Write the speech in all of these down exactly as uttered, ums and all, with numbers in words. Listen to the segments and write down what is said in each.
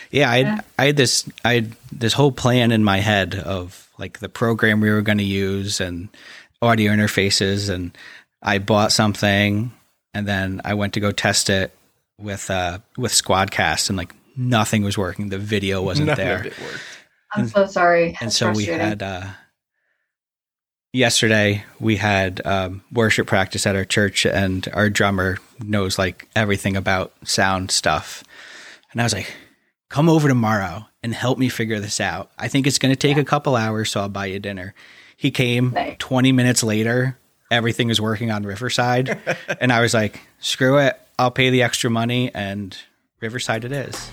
Yeah, I Yeah. had, I had this I had this whole plan in my head of like the program we were going to use and audio interfaces, and I bought something and then I went to go test it with uh with Squadcast, and like nothing was working. The video wasn't None there. of it worked. I'm so sorry. And That's so we frustrating. had uh yesterday we had um, worship practice at our church, and our drummer knows like everything about sound stuff. And I was like, come over tomorrow and help me figure this out. I think it's going to take Yeah. a couple hours, so I'll buy you dinner. He came Nice. twenty minutes later. Everything was working on Riverside. And I was like, screw it. I'll pay the extra money, and Riverside it is.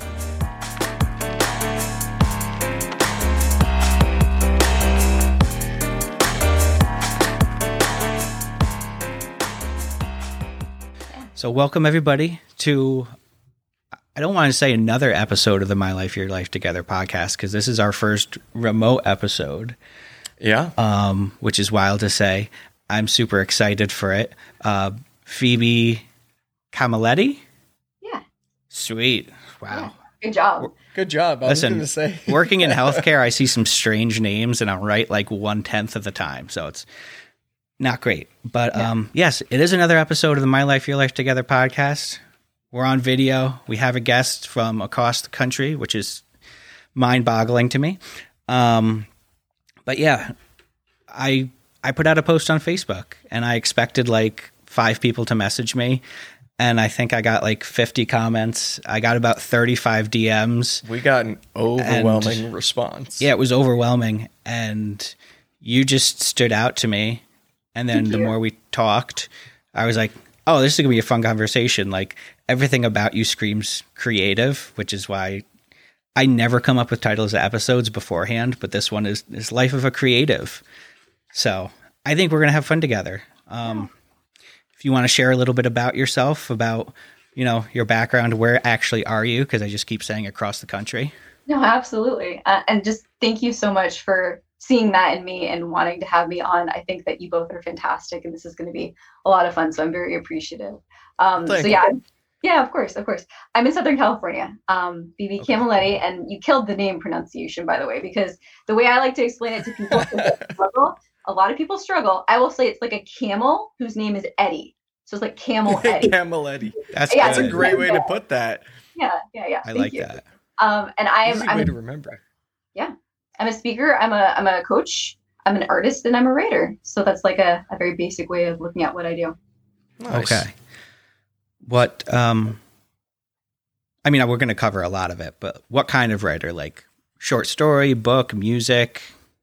So welcome everybody to, I don't want to say another episode of the My Life, Your Life Together podcast, because this is our first remote episode, Yeah. um, which is wild to say. I'm super excited for it. Uh, Phoebe Camilletti? Yeah. Sweet. Wow. Good job. Good job. I Listen, was going to say. working in healthcare, I see some strange names, and I'm right like one-tenth of the time. So it's not great. But Yeah. um, yes, it is another episode of the My Life, Your Life Together podcast. We're on video. We have a guest from across the country, which is mind-boggling to me. Um, but yeah, I I put out a post on Facebook, and I expected like five people to message me. And I think I got like fifty comments. I got about thirty-five D Ms. We got an overwhelming response. Yeah, it was overwhelming. And you just stood out to me. And then Thank the you. more we talked, I was like, oh, this is going to be a fun conversation. Like everything about you screams creative, which is why I never come up with titles of episodes beforehand. But this one is, is Life of a Creative. So I think we're going to have fun together. Um, if you want to share a little bit about yourself, about, you know, your background, where actually are you? Because I just keep saying across the country. No, absolutely. Uh, and just thank you so much for seeing that in me and wanting to have me on. I think that you both are fantastic, and this is going to be a lot of fun. So I'm very appreciative. Um, so Thank yeah, yeah, of course, of course. I'm in Southern California, um, Phoebe Okay. Camilletti, and you killed the name pronunciation, by the way, because the way I like to explain it to people, struggle, a lot of people struggle. I will say it's like a camel whose name is Eddie. So it's like Camel Eddie. Camel Eddie. That's, Yeah, That's a good. great way to put that. Yeah, yeah, yeah. I Thank like you. that. Um, and I am Easy I'm way a, to remember. I'm a speaker. I'm a I'm a coach. I'm an artist, and I'm a writer. So that's like a, a very basic way of looking at what I do. Nice. Okay. What, um, I mean, we're going to cover a lot of it, but what kind of writer? Like short story, book, music?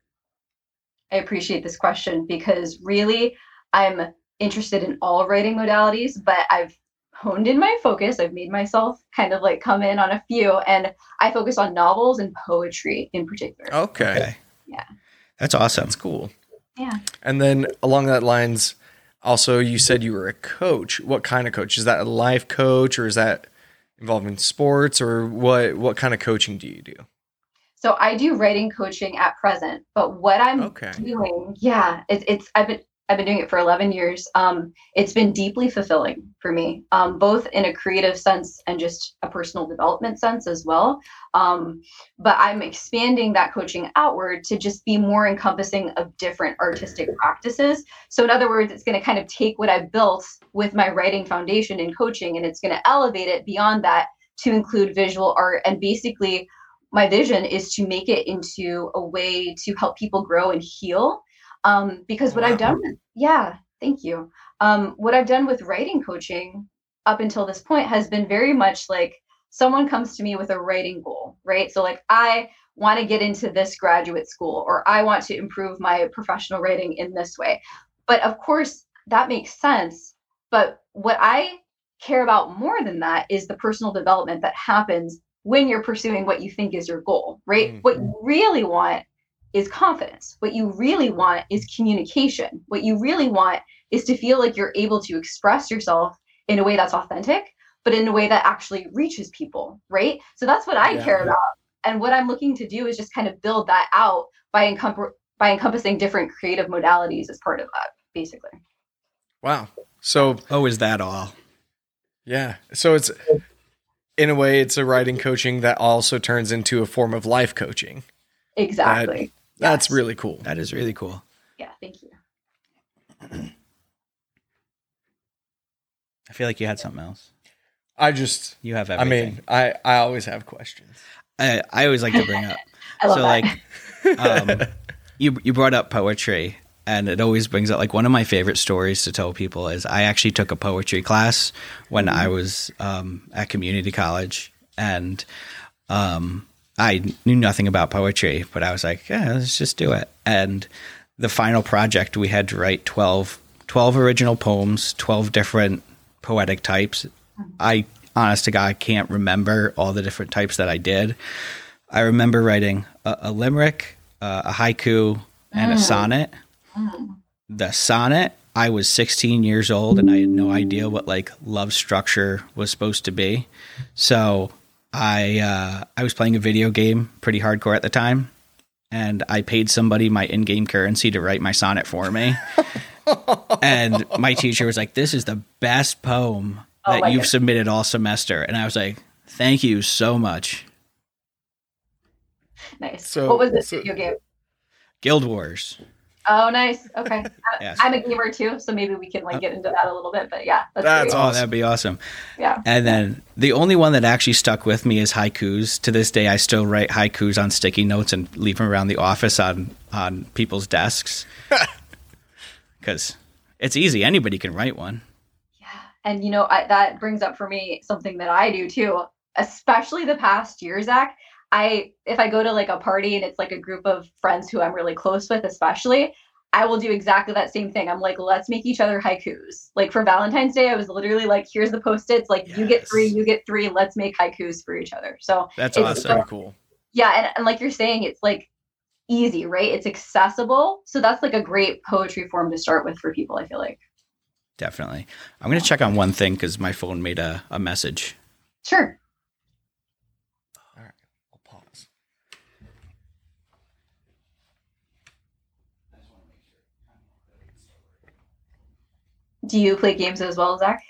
I appreciate this question because really I'm interested in all writing modalities, but I've honed in my focus. I've made myself kind of like come in on a few, and I focus on novels and poetry in particular. Okay. Okay. Yeah. That's awesome. That's cool. Yeah. And then along that lines, also you said you were a coach. What kind of coach? Is that a life coach, or is that involving sports, or what what kind of coaching do you do? So I do writing coaching at present, but what I'm Okay. doing, yeah, it's it's I've been I've been doing it for eleven years. Um, it's been deeply fulfilling for me, um, both in a creative sense and just a personal development sense as well. Um, but I'm expanding that coaching outward to just be more encompassing of different artistic practices. So in other words, it's going to kind of take what I built with my writing foundation in coaching, and it's going to elevate it beyond that to include visual art. And basically, my vision is to make it into a way to help people grow and heal. Um, because what Wow. I've done, yeah, thank you. Um, what I've done with writing coaching up until this point has been very much like someone comes to me with a writing goal, right? So like, I want to get into this graduate school, or I want to improve my professional writing in this way. But of course, that makes sense. But what I care about more than that is the personal development that happens when you're pursuing what you think is your goal, right? Mm. What you really want is confidence. What you really want is communication. What you really want is to feel like you're able to express yourself in a way that's authentic, but in a way that actually reaches people, right? So that's what I Yeah. care about. And what I'm looking to do is just kind of build that out by, encom- by encompassing different creative modalities as part of that, basically. Wow. So Oh, is that all? yeah. So it's in a way, it's a writing coaching that also turns into a form of life coaching. Exactly. That, that's Yes. really cool. That is really cool. Yeah, thank you. I feel like you had something else. I just, You have I everything. mean, I, I always have questions. I, I always like to bring up. I love so that. like, um, you you brought up poetry, and it always brings up like one of my favorite stories to tell people is I actually took a poetry class when I was um, at community college, and um, I knew nothing about poetry, but I was like, yeah, let's just do it. And the final project, we had to write twelve, twelve original poems, twelve different poetic types. I, honest to God, can't remember all the different types that I did. I remember writing a, a limerick, uh, a haiku, and a sonnet. The sonnet, I was sixteen years old and I had no idea what like love structure was supposed to be. So I uh, I was playing a video game pretty hardcore at the time, and I paid somebody my in-game currency to write my sonnet for me. And my teacher was like, "This is the best poem Oh that my you've goodness. submitted all semester." And I was like, "Thank you so much." Nice. So- what was this so- video game? Guild Wars. Oh, nice. Okay. I- Yes. I'm a gamer too, so maybe we can like get into that a little bit. But yeah, that's, That's great. Oh, awesome. that'd be awesome. Yeah. And then the only one that actually stuck with me is haikus. To this day, I still write haikus on sticky notes and leave them around the office on, on people's desks. Because it's easy. Anybody can write one. Yeah. And you know, I, that brings up for me something that I do too, especially the past year, Zach. I, if I go to like a party and it's like a group of friends who I'm really close with, especially, I will do exactly that same thing. I'm like, let's make each other haikus. Like for Valentine's Day, I was literally like, here's the post-its, like you get three, Yes. you get three, let's make haikus for each other. So That's It's awesome. Very cool. yeah, and, and like you're saying, it's like easy, right? It's accessible. So that's like a great poetry form to start with for people, I feel like. Definitely. I'm going to check on one thing because my phone made a, a message. Sure. I'll pause. Do you play games as well, Zach?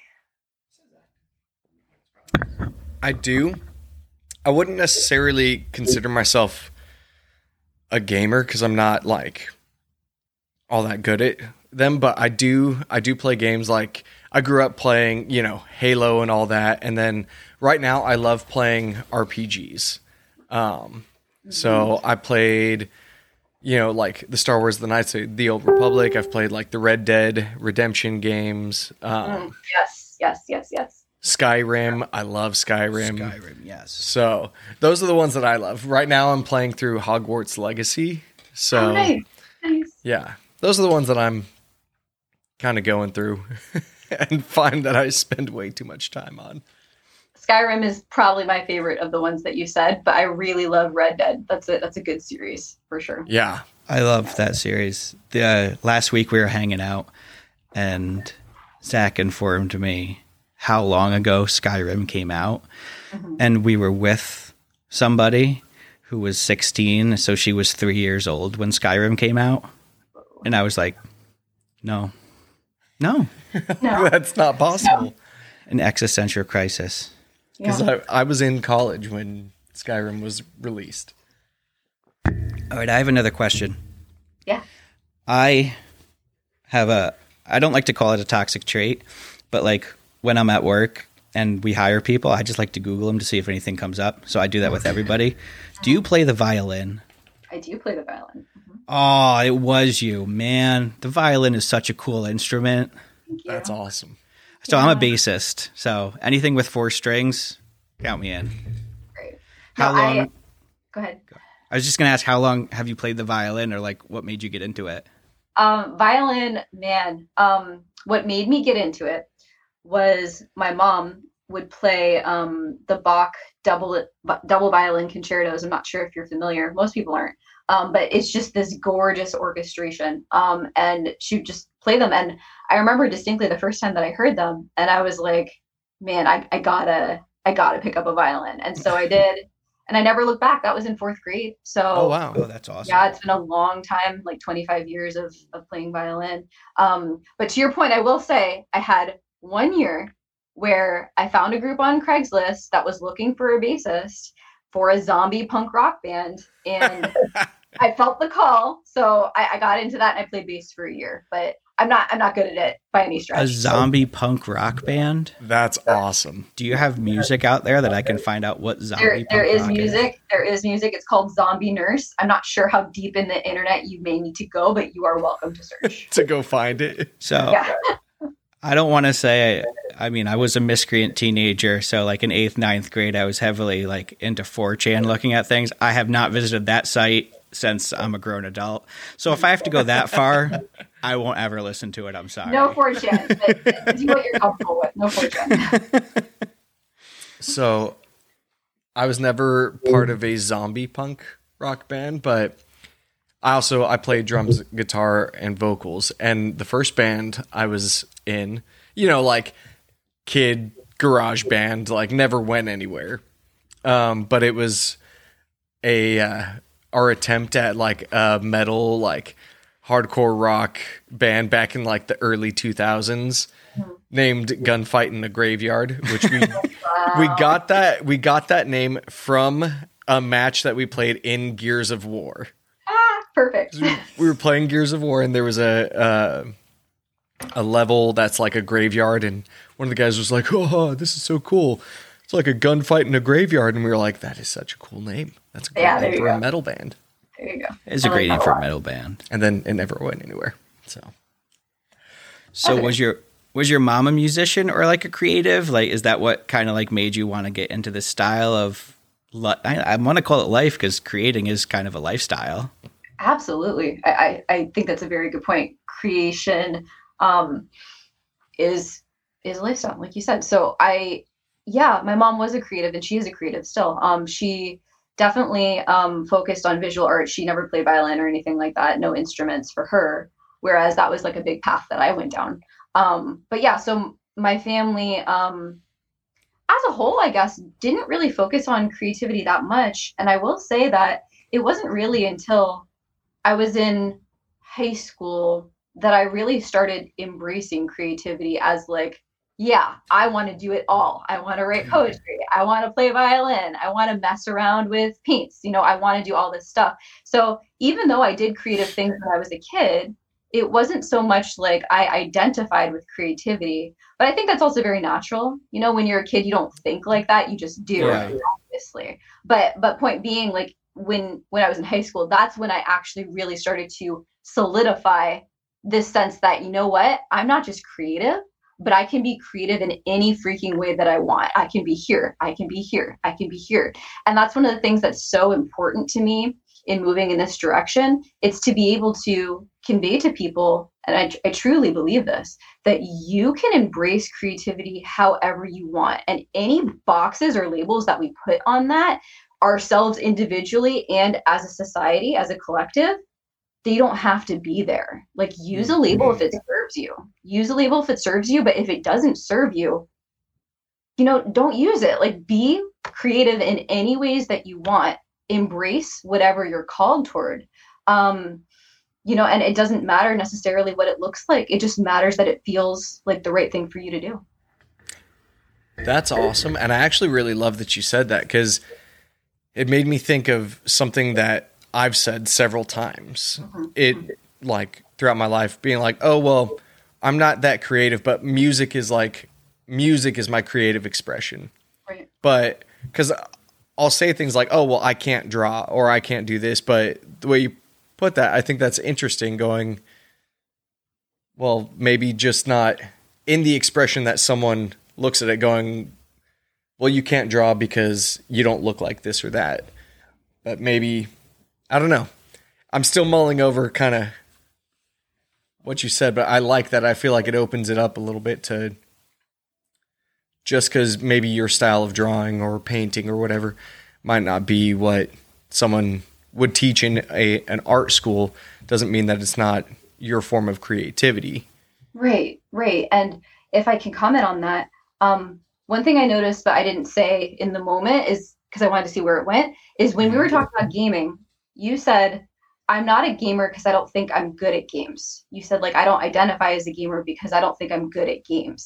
I do. I wouldn't necessarily consider myself a gamer because I'm not like all that good at them, but I do I do play games. Like I grew up playing, you know, Halo and all that, and then right now I love playing R P Gs. Um, so I played, you know, like the Star Wars, the Knights of the Old Republic. I've played like the Red Dead Redemption games. Um, Mm, yes, yes, yes, yes. Skyrim. I love Skyrim. Skyrim, yes. So those are the ones that I love. Right now I'm playing through Hogwarts Legacy. So Oh, nice. Nice. yeah, those are the ones that I'm kind of going through and find that I spend way too much time on. Skyrim is probably my favorite of the ones that you said, but I really love Red Dead. That's a that's a good series for sure. Yeah. I love that series. The uh, last week we were hanging out, and Zach informed me how long ago Skyrim came out, Mhm. and we were with somebody who was sixteen, so she was three years old when Skyrim came out, and I was like, "No, no, No. That's not possible. an existential crisis." Because Yeah. I, I was in college when Skyrim was released. All right, I have another question. Yeah. I have a, I don't like to call it a toxic trait, but like when I'm at work and we hire people, I just like to Google them to see if anything comes up. So I do that with everybody. Do you play the violin? I do play the violin. Mhm. Oh, it was you, man. The violin is such a cool instrument. Thank you. That's awesome. So I'm a Yeah. bassist. So anything with four strings, count me in. Great. How No, I- long? Go ahead. I was just going to ask, how long have you played the violin, or like what made you get into it? Um, violin, man. Um, what made me get into it was my mom would play um, the Bach double double violin concertos. I'm not sure if you're familiar. Most people aren't. Um, but it's just this gorgeous orchestration. Um, and she would just play them. And I remember distinctly the first time that I heard them, and I was like, man, I, I gotta I gotta pick up a violin. And so I did. And I never looked back. That was in fourth grade. So Oh, wow. Oh, that's awesome. yeah, it's been a long time, like twenty-five years of, of playing violin. Um, but to your point, I will say I had one year where I found a group on Craigslist that was looking for a bassist for a zombie punk rock band. And I felt the call. So I, I got into that and I played bass for a year, but I'm not, I'm not good at it by any stretch. A zombie punk rock band? That's awesome. Do you have music out there that I can find out what zombie there, punk there is rock music. is? There is music. It's called Zombie Nurse. I'm not sure how deep in the internet you may need to go, but you are welcome to search. To go find it. So Yeah. I don't want to say, I mean, I was a miscreant teenager. So like in eighth, ninth grade, I was heavily like into four chan looking at things. I have not visited that site since I'm a grown adult. So if I have to go that far, I won't ever listen to it. I'm sorry. No four chan, but do what you're comfortable with. No four chan. So I was never part of a zombie punk rock band, but I also I played drums, guitar, and vocals. And the first band I was in, you know, like kid garage band, like never went anywhere. Um, but it was a uh, our attempt at like a metal, like hardcore rock band back in like the early two thousands, named Gunfight in the Graveyard, which we Wow. we got that we got that name from a match that we played in Gears of War. Ah, perfect. We were playing Gears of War, and there was a uh, a level that's like a graveyard, and one of the guys was like, "Oh, this is so cool! It's like a gunfight in a graveyard." And we were like, "That is such a cool name. That's a great Yeah, there name you for a go. metal band." There you go. It's a I great like name that for a a lot. metal band. And then it never went anywhere. So So Okay. was your was your mom a musician or like a creative? Like, is that what kind of like made you want to get into this style of? li- I, I want to call it life because creating is kind of a lifestyle. Absolutely. I, I, I think that's a very good point. Creation um, is is a lifestyle, like you said. So I, yeah, my mom was a creative and she is a creative still. Um, she definitely um, focused on visual art. She never played violin or anything like that. No instruments for her. Whereas that was like a big path that I went down. Um, but yeah, so my family, um, as a whole, I guess, didn't really focus on creativity that much. And I will say that it wasn't really until I was in high school that I really started embracing creativity as like, yeah, I want to do it all. I want to write poetry. I want to play violin. I want to mess around with paints. You know, I want to do all this stuff. So even though I did creative things when I was a kid, it wasn't so much like I identified with creativity, but I think that's also very natural. You know, when you're a kid, you don't think like that. You just do, Right. obviously. But, but point being, like, when when I was in high school, that's when I actually really started to solidify this sense that, you know what, I'm not just creative, but I can be creative in any freaking way that I want. I can be here, I can be here, I can be here. And that's one of the things that's so important to me in moving in this direction. It's to be able to convey to people, and I, I truly believe this, that you can embrace creativity however you want. And any boxes or labels that we put on that, ourselves individually and as a society, as a collective, they don't have to be there. Like, use a label if it serves you. Use a label if it serves you, but if it doesn't serve you, you know, don't use it. Like, be creative in any ways that you want. Embrace whatever you're called toward. Um, you know, and it doesn't matter necessarily what it looks like. It just matters that it feels like the right thing for you to do. that's awesome. And I actually really love that you said that, because it made me think of something that I've said several times. It, like, throughout my life, being like, oh, well, I'm not that creative, but music is like, music is my creative expression. Right. But because I'll say things like, oh, well, I can't draw or I can't do this. But the way you put that, I think that's interesting, going, well, maybe just not in the expression that someone looks at it going, well, you can't draw because you don't look like this or that. But maybe, I don't know. I'm still mulling over kind of what you said, but I like that. I feel like it opens it up a little bit to, just because maybe your style of drawing or painting or whatever might not be what someone would teach in a an art school, doesn't mean that it's not your form of creativity. Right, right. And if I can comment on that, um, one thing I noticed, but I didn't say in the moment, is because I wanted to see where it went, is when we were talking about gaming, you said, I'm not a gamer because I don't think I'm good at games. You said, like, I don't identify as a gamer because I don't think I'm good at games.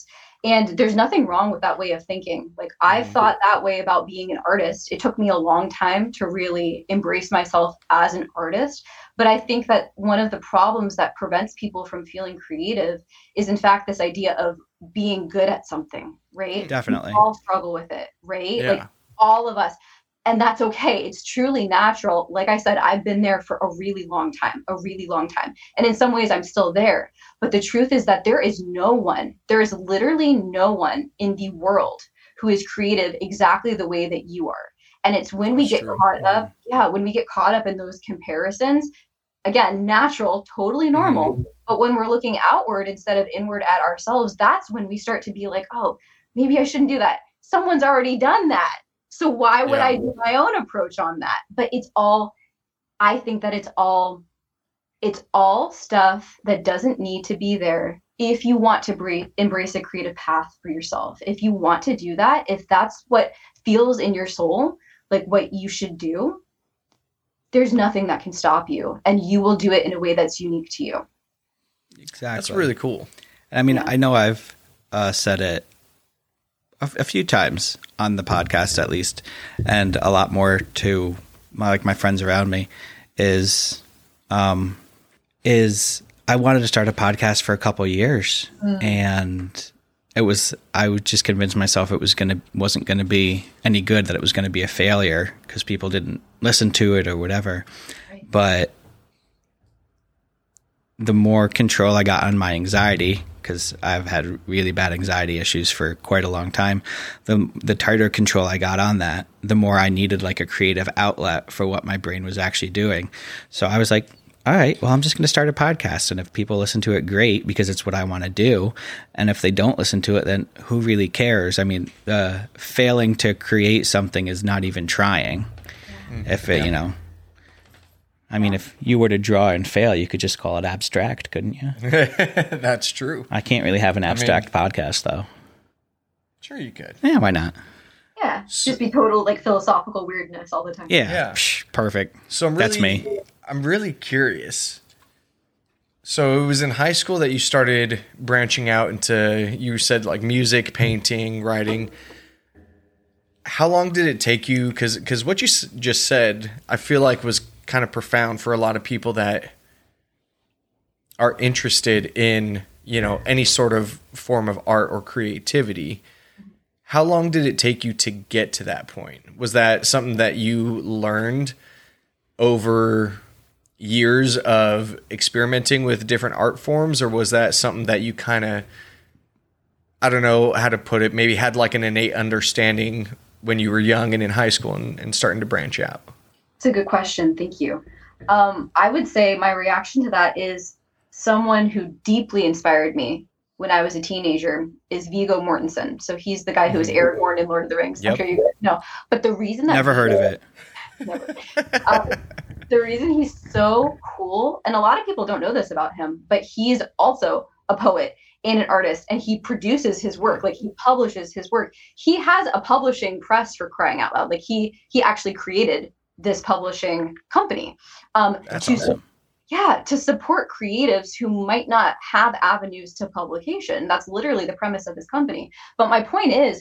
And there's nothing wrong with that way of thinking. Like I've thought that way about being an artist. It took me a long time to really embrace myself as an artist. But I think that one of the problems that prevents people from feeling creative is in fact this idea of being good at something, right? Definitely. We all struggle with it, right? Yeah. Like all of us. And that's okay. It's truly natural. Like I said, I've been there for a really long time, a really long time. And in some ways I'm still there. But the truth is that there is no one, there is literally no one in the world who is creative exactly the way that you are. And it's when we That's get true. caught Yeah. up, yeah, when we get caught up in those comparisons, again, natural, totally normal. Mhm. But when we're looking outward instead of inward at ourselves, that's when we start to be like, oh, maybe I shouldn't do that. Someone's already done that. So why would Yeah. I do my own approach on that? But it's all, I think that it's all, it's all stuff that doesn't need to be there if you want to bre- embrace a creative path for yourself. If you want to do that, if that's what feels in your soul, like what you should do, there's nothing that can stop you. And you will do it in a way that's unique to you. Exactly. That's really cool. And I mean, Yeah. I know I've uh, said it a, a few times on the podcast, at least, and a lot more to my, like my friends around me. Is, um, is I wanted to start a podcast for a couple of years, Mm. and it was I would just convince myself it was gonna wasn't gonna be any good, that it was gonna be a failure because people didn't listen to it or whatever. Right. But the more control I got on my anxiety, because I've had really bad anxiety issues for quite a long time, the the tighter control I got on that, the more I needed like a creative outlet for what my brain was actually doing. So I was like, all right, well, I'm just going to start a podcast. And if people listen to it, great, because it's what I want to do. And if they don't listen to it, then who really cares? I mean, uh, failing to create something is not even trying. If it, you know, I mean, if you were to draw and fail, you could just call it abstract, couldn't you? That's true. I can't really have an abstract podcast, though. Sure, you could. Yeah, why not? Yeah. Just be total like philosophical weirdness all the time. Yeah, Yeah. Psh, perfect. So I'm really, That's me. I'm really curious. So it was in high school that you started branching out into, you said like music, painting, writing. How long did it take you? Because because what you s- just said, I feel like was kind of profound for a lot of people that are interested in, you know, any sort of form of art or creativity. How long did it take you to get to that point? Was that something that you learned over years of experimenting with different art forms, or was that something that you kind of, I don't know how to put it, maybe had like an innate understanding when you were young and in high school and, and starting to branch out? It's a good question. Thank you. Um, I would say my reaction to that is someone who deeply inspired me when I was a teenager is Viggo Mortensen. So he's the guy who was Aragorn in Lord of the Rings. Yep. I'm sure you guys know. But the reason that Never heard of it. Never. Um, the reason he's so cool, and a lot of people don't know this about him, but he's also a poet and an artist, and he produces his work. Like he publishes his work. He has a publishing press, for crying out loud. Like he he actually created this publishing company. Um, That's to, awesome. Yeah, to support creatives who might not have avenues to publication. That's literally the premise of his company. But my point is,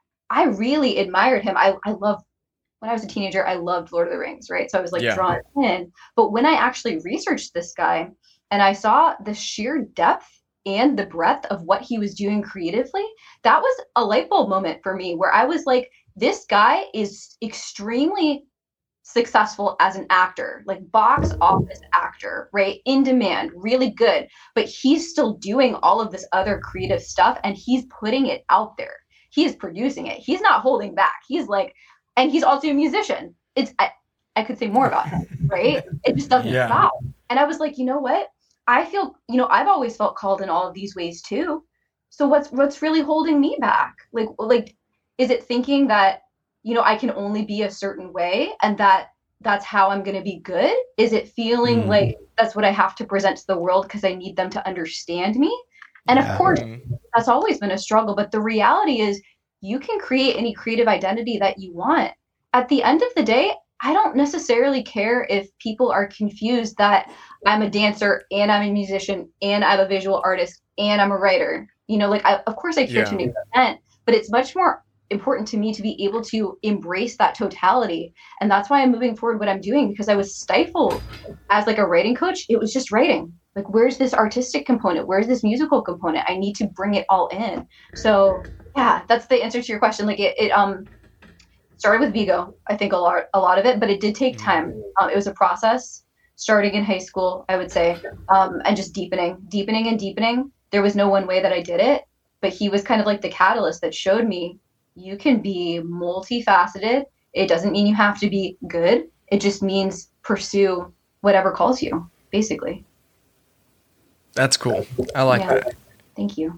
I really admired him. I, I love, when I was a teenager, I loved Lord of the Rings, right? So I was like Yeah. drawn in. But when I actually researched this guy and I saw the sheer depth and the breadth of what he was doing creatively, that was a light bulb moment for me where I was like, this guy is extremely successful as an actor, like box office actor, right? In demand, really good. But he's still doing all of this other creative stuff and he's putting it out there. He is producing it. He's not holding back. He's like, and he's also a musician. It's, I, I could say more about him, right? It just doesn't Yeah. stop. And I was like, you know what? I feel, you know, I've always felt called in all of these ways too. So what's, what's really holding me back? Like, like, is it thinking that, you know, I can only be a certain way and that that's how I'm going to be good? Is it feeling Mm. like that's what I have to present to the world because I need them to understand me? And Yeah. of course, Mhm. that's always been a struggle. But the reality is you can create any creative identity that you want. At the end of the day, I don't necessarily care if people are confused that I'm a dancer and I'm a musician and I'm a visual artist and I'm a writer. You know, like I, of course I care Yeah. to a new event, but it's much more important to me to be able to embrace that totality. And that's why I'm moving forward what I'm doing, because I was stifled as like a writing coach. It was just writing. Like, where's this artistic component? Where's this musical component? I need to bring it all in. So yeah, that's the answer to your question. Like it, it um started with Vigo, I think a lot, a lot of it, but it did take time. Um, it was a process starting in high school, I would say, um, and just deepening, deepening and deepening. There was no one way that I did it, but he was kind of like the catalyst that showed me you can be multifaceted. It doesn't mean you have to be good. It just means pursue whatever calls you, basically. That's cool. I like Yeah. that. Thank you.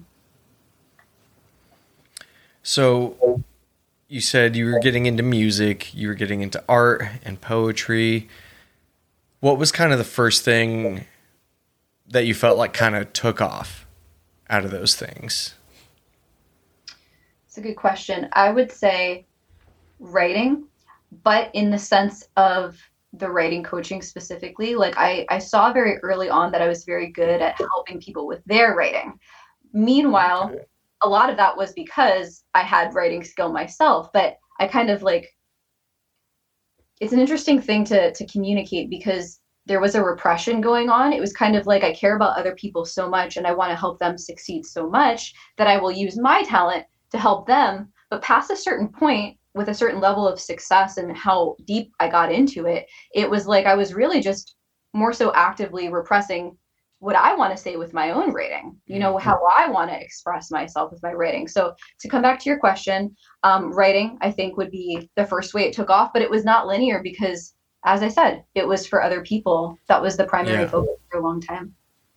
So you said you were getting into music, you were getting into art and poetry. What was kind of the first thing that you felt like kind of took off out of those things? It's a good question. I would say writing, but in the sense of the writing coaching specifically. Like I, I saw very early on that I was very good at helping people with their writing. Meanwhile, Okay. a lot of that was because I had writing skill myself, but I kind of like, it's an interesting thing to to communicate because there was a repression going on. It was kind of like I care about other people so much and I want to help them succeed so much that I will use my talent to help them. But past a certain point, with a certain level of success and how deep I got into it, it was like I was really just more so actively repressing what I want to say with my own writing, you know, how I want to express myself with my writing. So to come back to your question, um, writing, I think would be the first way it took off, but it was not linear because, as I said, it was for other people. That was the primary Yeah. focus for a long time.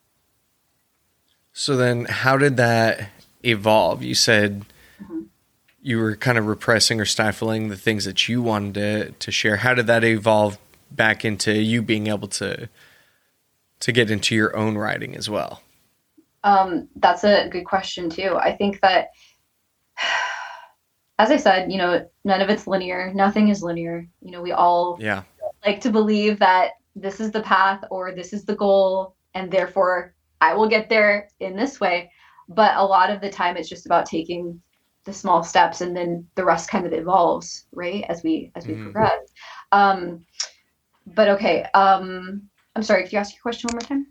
So then how did that evolve? You said Mhm. you were kind of repressing or stifling the things that you wanted to, to share. How did that evolve back into you being able to to get into your own writing as well? Um, that's a good question too. I think that, as I said, you know, none of it's linear. Nothing is linear. You know, we all Yeah. like to believe that this is the path or this is the goal, and therefore I will get there in this way. But a lot of the time, it's just about taking the small steps, and then the rest kind of evolves, right? As we as we Mhm. progress. Um, but okay. Um, I'm sorry. Could you ask your question one more time?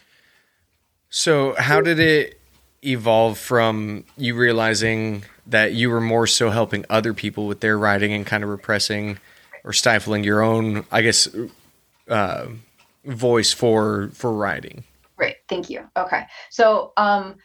So how did it evolve from you realizing that you were more so helping other people with their writing and kind of repressing or stifling your own, I guess, uh, voice for for writing? Great. Thank you. Okay. So um,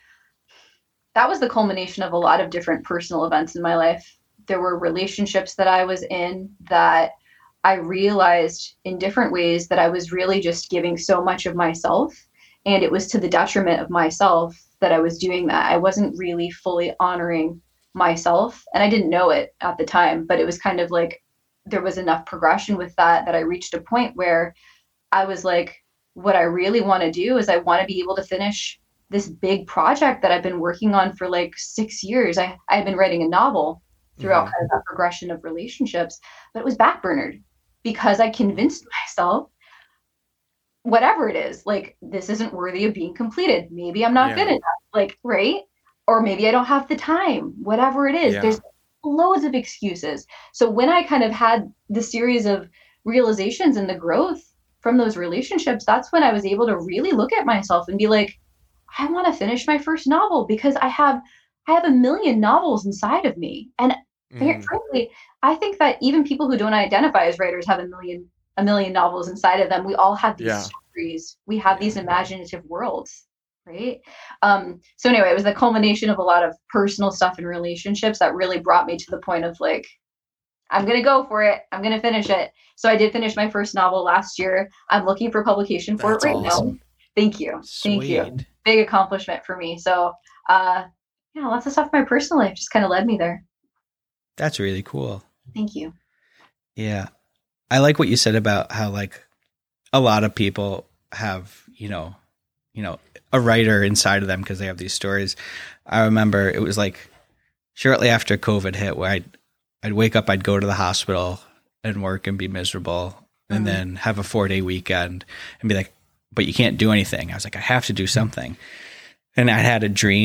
that was the culmination of a lot of different personal events in my life. There were relationships that I was in that I realized in different ways that I was really just giving so much of myself. And it was to the detriment of myself that I was doing that. I wasn't really fully honoring myself. And I didn't know it at the time, but it was kind of like there was enough progression with that that I reached a point where I was like, what I really want to do is I want to be able to finish this big project that I've been working on for like six years. I, I've been writing a novel throughout Mhm. kind of that progression of relationships, but it was backburnered because I convinced myself, whatever it is, like, this isn't worthy of being completed. Maybe I'm not Yeah. good enough, like, right? Or maybe I don't have the time, whatever it is. Yeah. There's loads of excuses. So when I kind of had the series of realizations and the growth from those relationships, that's when I was able to really look at myself and be like, I want to finish my first novel because I have I have a million novels inside of me. And Mhm. frankly, I think that even people who don't identify as writers have a million a million novels inside of them. We all have these Yeah. stories. We have these imaginative worlds, right? Um, so anyway, it was the culmination of a lot of personal stuff and relationships that really brought me to the point of like, I'm gonna go for it. I'm gonna finish it. So I did finish my first novel last year. I'm looking for publication for That's it right now. awesome. Thank you. Thank you. Sweet. Big accomplishment for me. So uh yeah, lots of stuff in my personal life just kind of led me there. That's really cool. Thank you. Yeah. I like what you said about how like a lot of people have, you know, you know, a writer inside of them because they have these stories. I remember it was like shortly after COVID hit where I'd I'd wake up, I'd go to the hospital and work and be miserable and Mhm. then have a four day weekend and be like, but you can't do anything. I was like, I have to do something. And I had a dream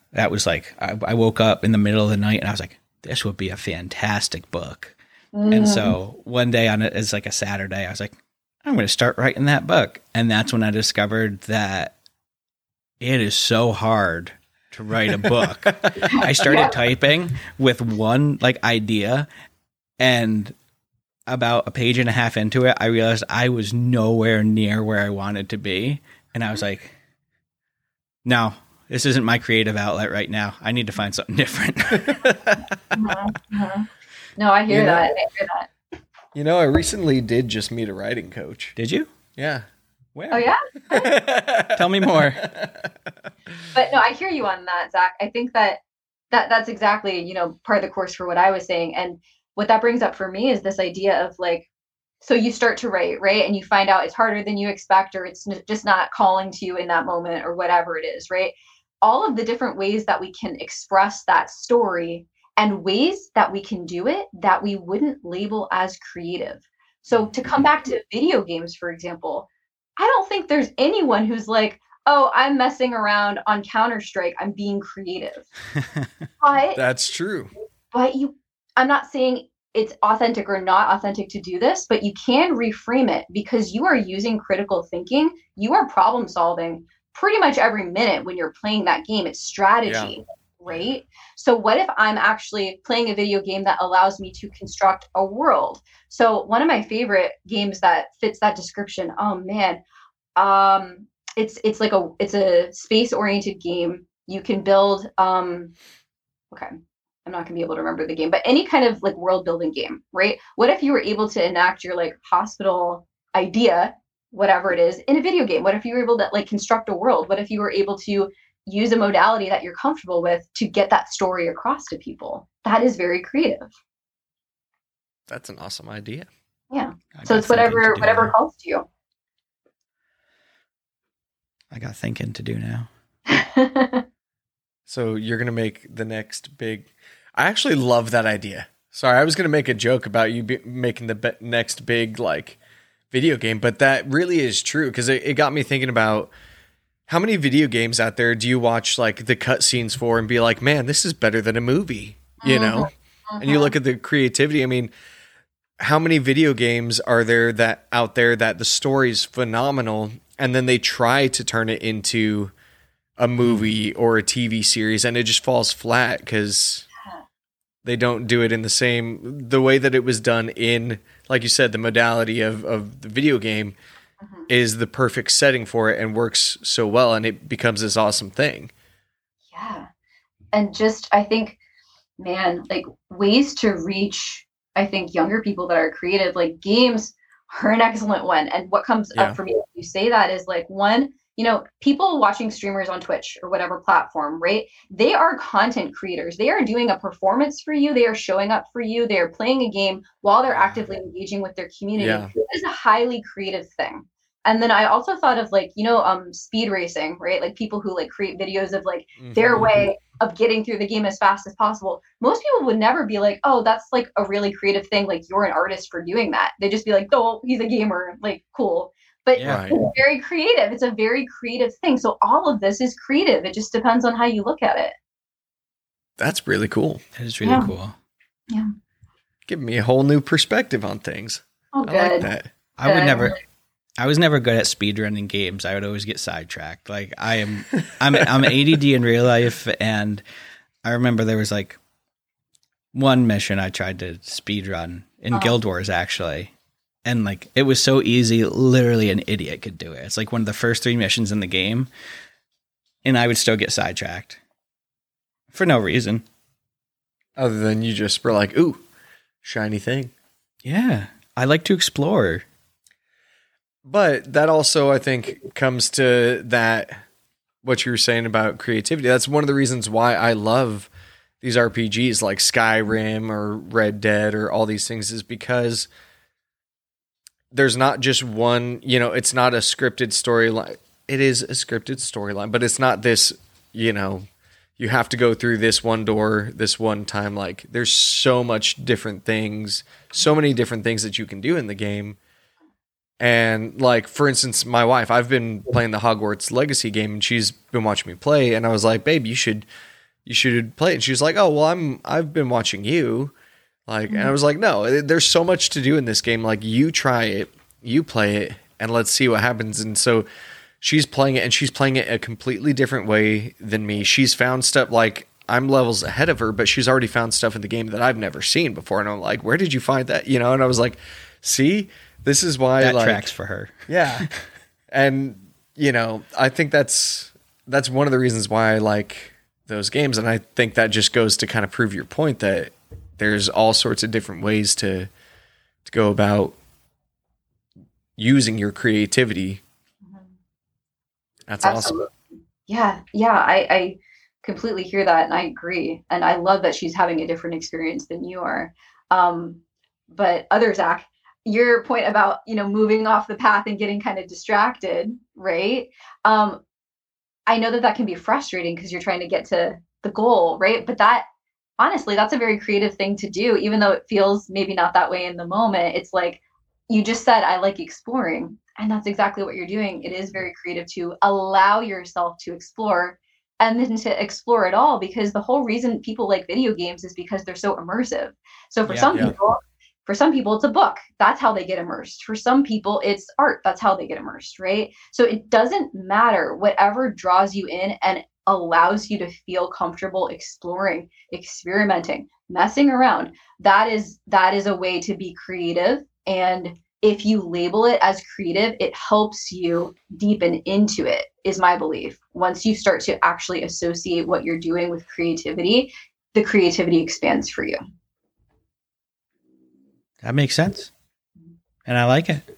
that was like, I, I woke up in the middle of the night and I was like, this would be a fantastic book. Mm. And so one day on it, it's like a Saturday, I was like, I'm going to start writing that book. And that's when I discovered that it is so hard to write a book. I started yeah. typing with one like idea, and about a page and a half into it, I realized I was nowhere near where I wanted to be. And I was like, no, this isn't my creative outlet right now. I need to find something different. mm-hmm. No, I hear you that. Know, I hear that. You know, I recently did just meet a writing coach. Did you? Yeah. Where? Oh, yeah? Tell me more. But no, I hear you on that, Zach. I think that, that that's exactly, you know, part of the course for what I was saying. And what that brings up for me is this idea of like, so you start to write, right? And you find out it's harder than you expect, or it's n- just not calling to you in that moment, or whatever it is, right? All of the different ways that we can express that story and ways that we can do it that we wouldn't label as creative. So to come back to video games, for example, I don't think there's anyone who's like, oh, I'm messing around on Counter-Strike, I'm being creative. But that's true. But you, I'm not saying it's authentic or not authentic to do this, but you can reframe it because you are using critical thinking. You are problem solving pretty much every minute when you're playing that game. It's strategy, yeah. right? So what if I'm actually playing a video game that allows me to construct a world? So one of my favorite games that fits that description, oh man, um, it's it's like a it's a space-oriented game. You can build, um, okay, I'm not gonna be able to remember the game, but any kind of like world building game, right? What if you were able to enact your like hospital idea, whatever it is, in a video game? What if you were able to like construct a world? What if you were able to use a modality that you're comfortable with to get that story across to people? That is very creative. That's an awesome idea. Yeah. I so it's whatever whatever now. calls to you. I got thinking to do now. So you're going to make the next big... I actually love that idea. Sorry, I was going to make a joke about you be- making the be- next big like video game, but that really is true because it, it got me thinking about how many video games out there do you watch like the cutscenes for and be like, man, this is better than a movie, you mm-hmm. know? Mm-hmm. And you look at the creativity. I mean, how many video games are there that out there that the story's phenomenal and then they try to turn it into a movie or a T V series and it just falls flat because they don't do it in the same, the way that it was done in, like you said, the modality of, of the video game mm-hmm. is the perfect setting for it and works so well and it becomes this awesome thing. Yeah. And just, I think, man, like ways to reach, I think, younger people that are creative, like games are an excellent one. And what comes yeah. up for me when you say that is like, one, you know, people watching streamers on Twitch or whatever platform, right? They are content creators. They are doing a performance for you. They are showing up for you. They are playing a game while they're actively engaging with their community. Yeah. It is a highly creative thing. And then I also thought of like, you know, um, speed racing, right? Like people who like create videos of like mm-hmm. their way of getting through the game as fast as possible. Most people would never be like, oh, that's like a really creative thing. Like you're an artist for doing that. They just be like, oh, he's a gamer. Like, cool. But yeah. it's very creative. It's a very creative thing. So all of this is creative. It just depends on how you look at it. That's really cool. That is really yeah. cool. Yeah. Give me a whole new perspective on things. Oh, good. I like that. I would never... I was never good at speedrunning games. I would always get sidetracked. Like I am, I'm, I'm A D D in real life. And I remember there was like one mission I tried to speedrun in uh-huh. Guild Wars actually. And like, it was so easy. Literally an idiot could do it. It's like one of the first three missions in the game. And I would still get sidetracked for no reason. Other than you just were like, ooh, shiny thing. Yeah. I like to explore. But that also, I think, comes to that, what you were saying about creativity. That's one of the reasons why I love these R P Gs like Skyrim or Red Dead or all these things is because there's not just one, you know, it's not a scripted storyline. It is a scripted storyline, but it's not this, you know, you have to go through this one door this one time. Like there's so much different things, so many different things that you can do in the game. And like, for instance, my wife, I've been playing the Hogwarts Legacy game and she's been watching me play. And I was like, babe, you should you should play it. And she was like, oh, well, I'm, I've been watching you. Like, and I was like, no, there's so much to do in this game. Like, you try it, you play it, and let's see what happens. And so she's playing it, and she's playing it a completely different way than me. She's found stuff, like, I'm levels ahead of her, but she's already found stuff in the game that I've never seen before. And I'm like, where did you find that? You know, and I was like, see, this is why, that like, tracks for her. Yeah. And, you know, I think that's, that's one of the reasons why I like those games. And I think that just goes to kind of prove your point that there's all sorts of different ways to, to go about using your creativity. That's Absolutely. awesome. Yeah. Yeah. I, I completely hear that. And I agree. And I love that she's having a different experience than you are. Um, but other Zach, your point about, you know, moving off the path and getting kind of distracted, right? Um, I know that that can be frustrating because you're trying to get to the goal, right? But that, honestly, that's a very creative thing to do, even though it feels maybe not that way in the moment. It's like you just said, I like exploring. And that's exactly what you're doing. It is very creative to allow yourself to explore and then to explore it all, because the whole reason people like video games is because they're so immersive. So for Yeah, some yeah. people, for some people, it's a book. That's how they get immersed. For some people, it's art. That's how they get immersed, right? So it doesn't matter. Whatever draws you in and allows you to feel comfortable exploring, experimenting, messing around, that is that is a way to be creative. And if you label it as creative, it helps you deepen into it, is my belief. Once you start to actually associate what you're doing with creativity, the creativity expands for you. That makes sense. And I like it.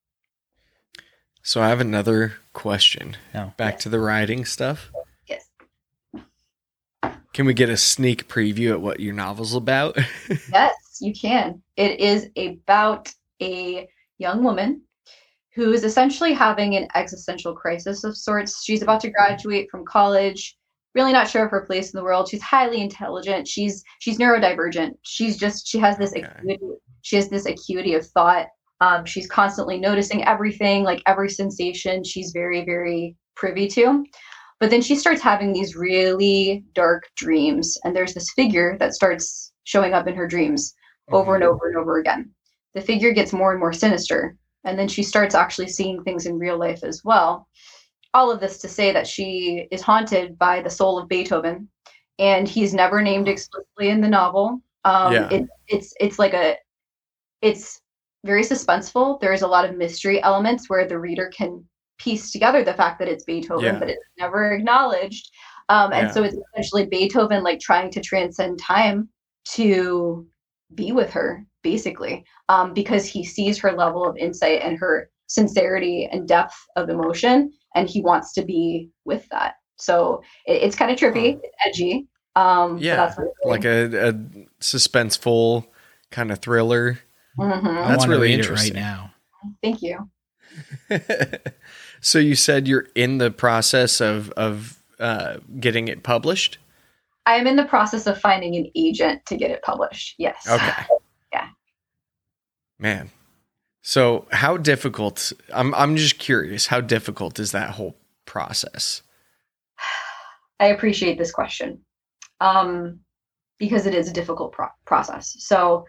So I have another question. No. Back to the writing stuff. Yes. Can we get a sneak preview at what your novel's about? Yes, you can. It is about a young woman who is essentially having an existential crisis of sorts. She's about to graduate from college, really not sure of her place in the world. She's highly intelligent. She's she's neurodivergent. She's just she has this Okay. acuity, she has this acuity of thought. Um, she's constantly noticing everything, like every sensation. She's very, very privy to. But then she starts having these really dark dreams, and there's this figure that starts showing up in her dreams over and over and over again. The figure gets more and more sinister, and then she starts actually seeing things in real life as well. All of this to say that she is haunted by the soul of Beethoven, and he's never named explicitly in the novel. Um, Yeah. it, it's it's like a, it's very suspenseful. There's a lot of mystery elements where the reader can piece together the fact that it's Beethoven, Yeah. but it's never acknowledged. Um, and Yeah. so it's essentially Beethoven like trying to transcend time to be with her, basically, um, because he sees her level of insight and her sincerity and depth of emotion, and he wants to be with that. So it, it's kind of trippy, Huh. it's edgy. Um, Yeah, but that's what it's like a, a suspenseful kind of thriller. Mhm. I That's want to really read interesting. it right now. Thank you. So you said you're in the process of of uh, getting it published. I am in the process of finding an agent to get it published. Yes. Okay. Yeah. Man. So how difficult? I'm I'm just curious. How difficult is that whole process? I appreciate this question, um, because it is a difficult pro- process. So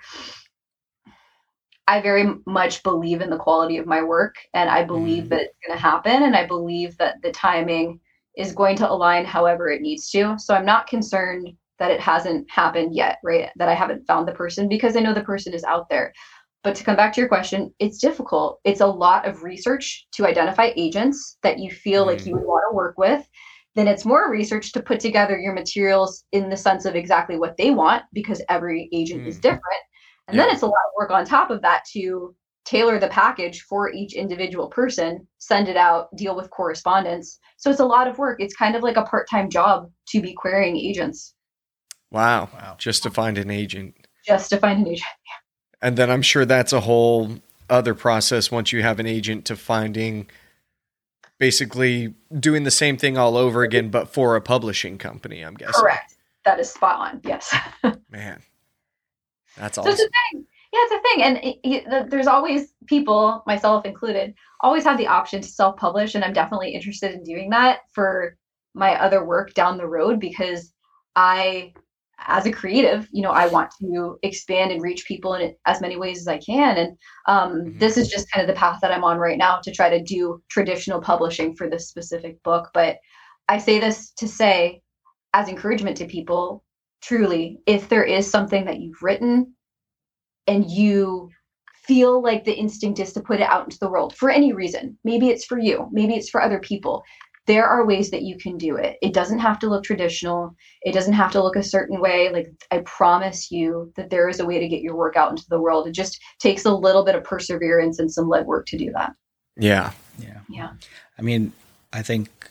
I very much believe in the quality of my work, and I believe Mhm. that it's going to happen, and I believe that the timing is going to align however it needs to. So I'm not concerned that it hasn't happened yet, right? That I haven't found the person, because I know the person is out there. But to come back to your question, it's difficult. It's a lot of research to identify agents that you feel like Mhm. you would want to work with. Then it's more research to put together your materials in the sense of exactly what they want, because every agent is Mm. different. And Yeah. then it's a lot of work on top of that to tailor the package for each individual person, send it out, deal with correspondence. So it's a lot of work. It's kind of like a part-time job to be querying agents Wow. Wow. Just to find an agent. just to find an agent. And then I'm sure that's a whole other process once you have an agent to finding basically doing the same thing all over again, but for a publishing company, I'm guessing. Correct. That is spot on. Yes. Man, that's So it's a awesome. thing. Yeah, it's a thing. And it, it, the- there's always people, myself included, always have the option to self-publish. And I'm definitely interested in doing that for my other work down the road, because I, as a creative, you know, I want to expand and reach people in as many ways as I can. And um, mm-hmm. this is just kind of the path that I'm on right now to try to do traditional publishing for this specific book. But I say this to say, as encouragement to people, truly, if there is something that you've written and you feel like the instinct is to put it out into the world for any reason, maybe it's for you, maybe it's for other people, there are ways that you can do it. It doesn't have to look traditional. It doesn't have to look a certain way. Like, I promise you that there is a way to get your work out into the world. It just takes a little bit of perseverance and some legwork to do that. Yeah. Yeah. Yeah. I mean, I think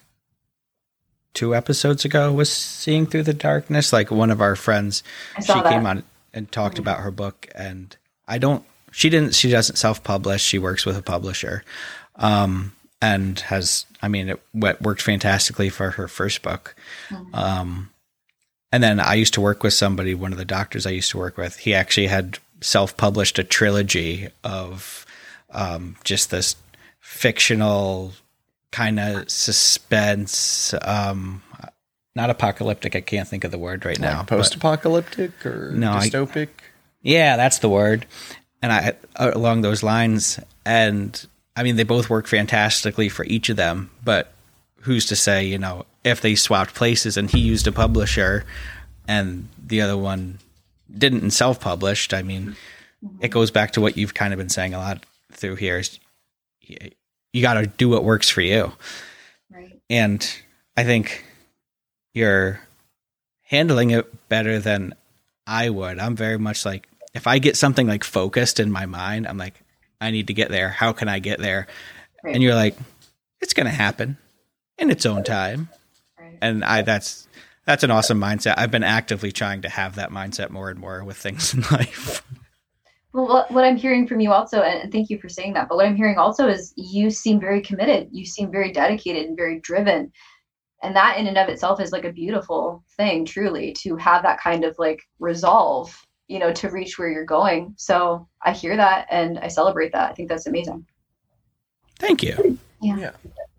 two episodes ago was Seeing Through the Darkness. Like, one of our friends, she that. came on and talked mm-hmm. about her book, and I don't, she didn't, she doesn't self-publish. She works with a publisher. Um, and has, I mean, it worked fantastically for her first book. Mm-hmm. Um, and then I used to work with somebody, one of the doctors I used to work with, he actually had self-published a trilogy of um, just this fictional kind of suspense, um, not apocalyptic. I can't think of the word right now. Like post-apocalyptic or no, dystopic? I, yeah, that's the word. And I, along those lines, and I mean, they both work fantastically for each of them, but who's to say, you know, if they swapped places and he used a publisher and the other one didn't and self-published, I mean, mm-hmm. it goes back to what you've kind of been saying a lot through here is you got to do what works for you. Right. And I think you're handling it better than I would. I'm very much like, if I get something like focused in my mind, I'm like, I need to get there. How can I get there? Right. And you're like, it's going to happen in its own time. Right. And I, that's, that's an awesome mindset. I've been actively trying to have that mindset more and more with things in life. Well, what, what I'm hearing from you also, and thank you for saying that, but what I'm hearing also is you seem very committed. You seem very dedicated and very driven. And that in and of itself is like a beautiful thing, truly, to have that kind of like resolve, you know, to reach where you're going. So I hear that and I celebrate that. I think that's amazing. Thank you. Yeah. yeah.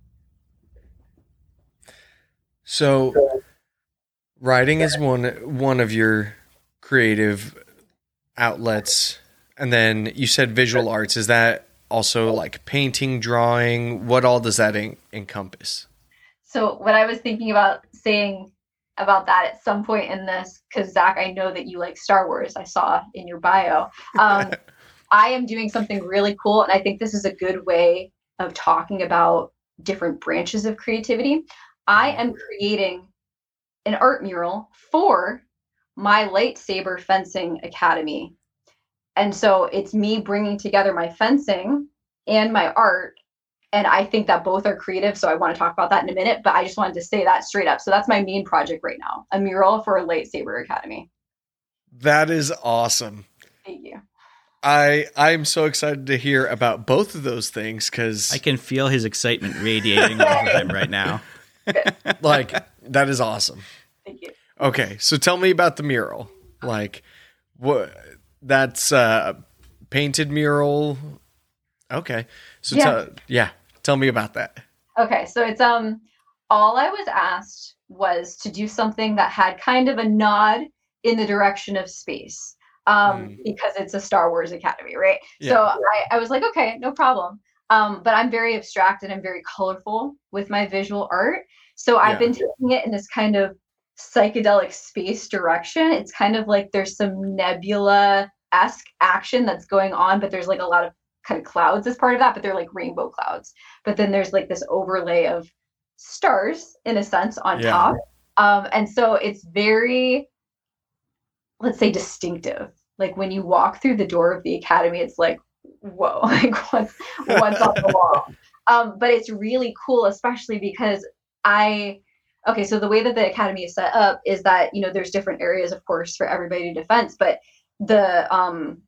So writing is one, one of your creative outlets. And then you said visual arts. Is that also like painting, drawing? What all does that en- encompass? So what I was thinking about saying about that at some point in this, because Zach, I know that you like Star Wars. I saw in your bio. Um, I am doing something really cool, and I think this is a good way of talking about different branches of creativity. I am creating an art mural for my lightsaber fencing academy. And so it's me bringing together my fencing and my art. And I think that both are creative. So I want to talk about that in a minute, but I just wanted to say that straight up. So that's my main project right now, a mural for a lightsaber academy. That is awesome. Thank you. I, I'm so excited to hear about both of those things because I can feel his excitement radiating off of him right now. Like, that is awesome. Thank you. Okay, so tell me about the mural. Like, what? That's a painted mural. Okay, so yeah. Tell, yeah, tell me about that. Okay, so it's um, all I was asked was to do something that had kind of a nod in the direction of space, um, mm. because it's a Star Wars Academy, right? Yeah. So I, I was like, okay, no problem. Um, but I'm very abstract and I'm very colorful with my visual art. So I've yeah. been taking it in this kind of psychedelic space direction. It's kind of like there's some nebula-esque action that's going on, but there's like a lot of kind of clouds as part of that, but they're like rainbow clouds. But then there's like this overlay of stars in a sense on yeah. top. Um, and so it's very, let's say, distinctive. Like when you walk through the door of the academy, it's like, whoa, like what's, what's on the wall? Um, but it's really cool, especially because I, okay, so the way that the academy is set up is that, you know, there's different areas, of course, for everybody to defense, but the, um,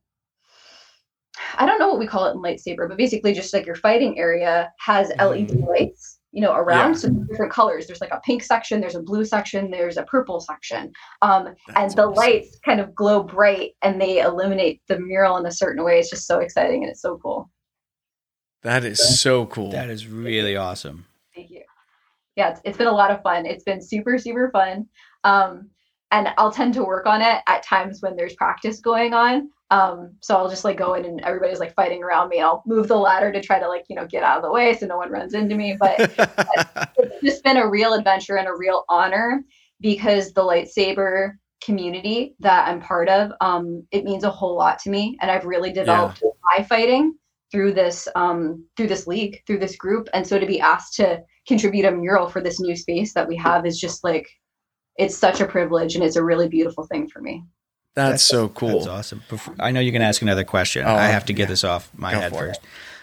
I don't know what we call it in lightsaber, but basically just like your fighting area has L E D lights, you know, around. Yeah. So different colors. There's like a pink section, there's a blue section, there's a purple section. Um, and the awesome. Lights kind of glow bright and they illuminate the mural in a certain way. It's just so exciting and it's so cool. That is so cool. That is really awesome. Thank you. Yeah, it's, it's been a lot of fun. It's been super, super fun. Um, and I'll tend to work on it at times when there's practice going on. Um, so I'll just like go in and everybody's like fighting around me. And I'll move the ladder to try to like, you know, get out of the way so no one runs into me. But, but it's just been a real adventure and a real honor because the lightsaber community that I'm part of, um, it means a whole lot to me. And I've really developed yeah. my fighting through this, um, through this league, through this group. And so to be asked to contribute a mural for this new space that we have is just like, it's such a privilege and it's a really beautiful thing for me. That's, that's so cool. That's awesome. Before, I know you can ask another question. Oh, I have to get yeah. this off my Go head first.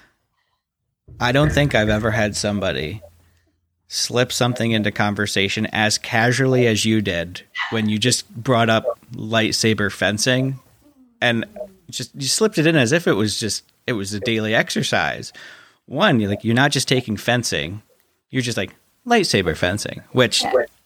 It. I don't think I've ever had somebody slip something into conversation as casually as you did when you just brought up lightsaber fencing and just you slipped it in as if it was just it was a daily exercise. One, you're like you're not just taking fencing, you're just like lightsaber fencing, which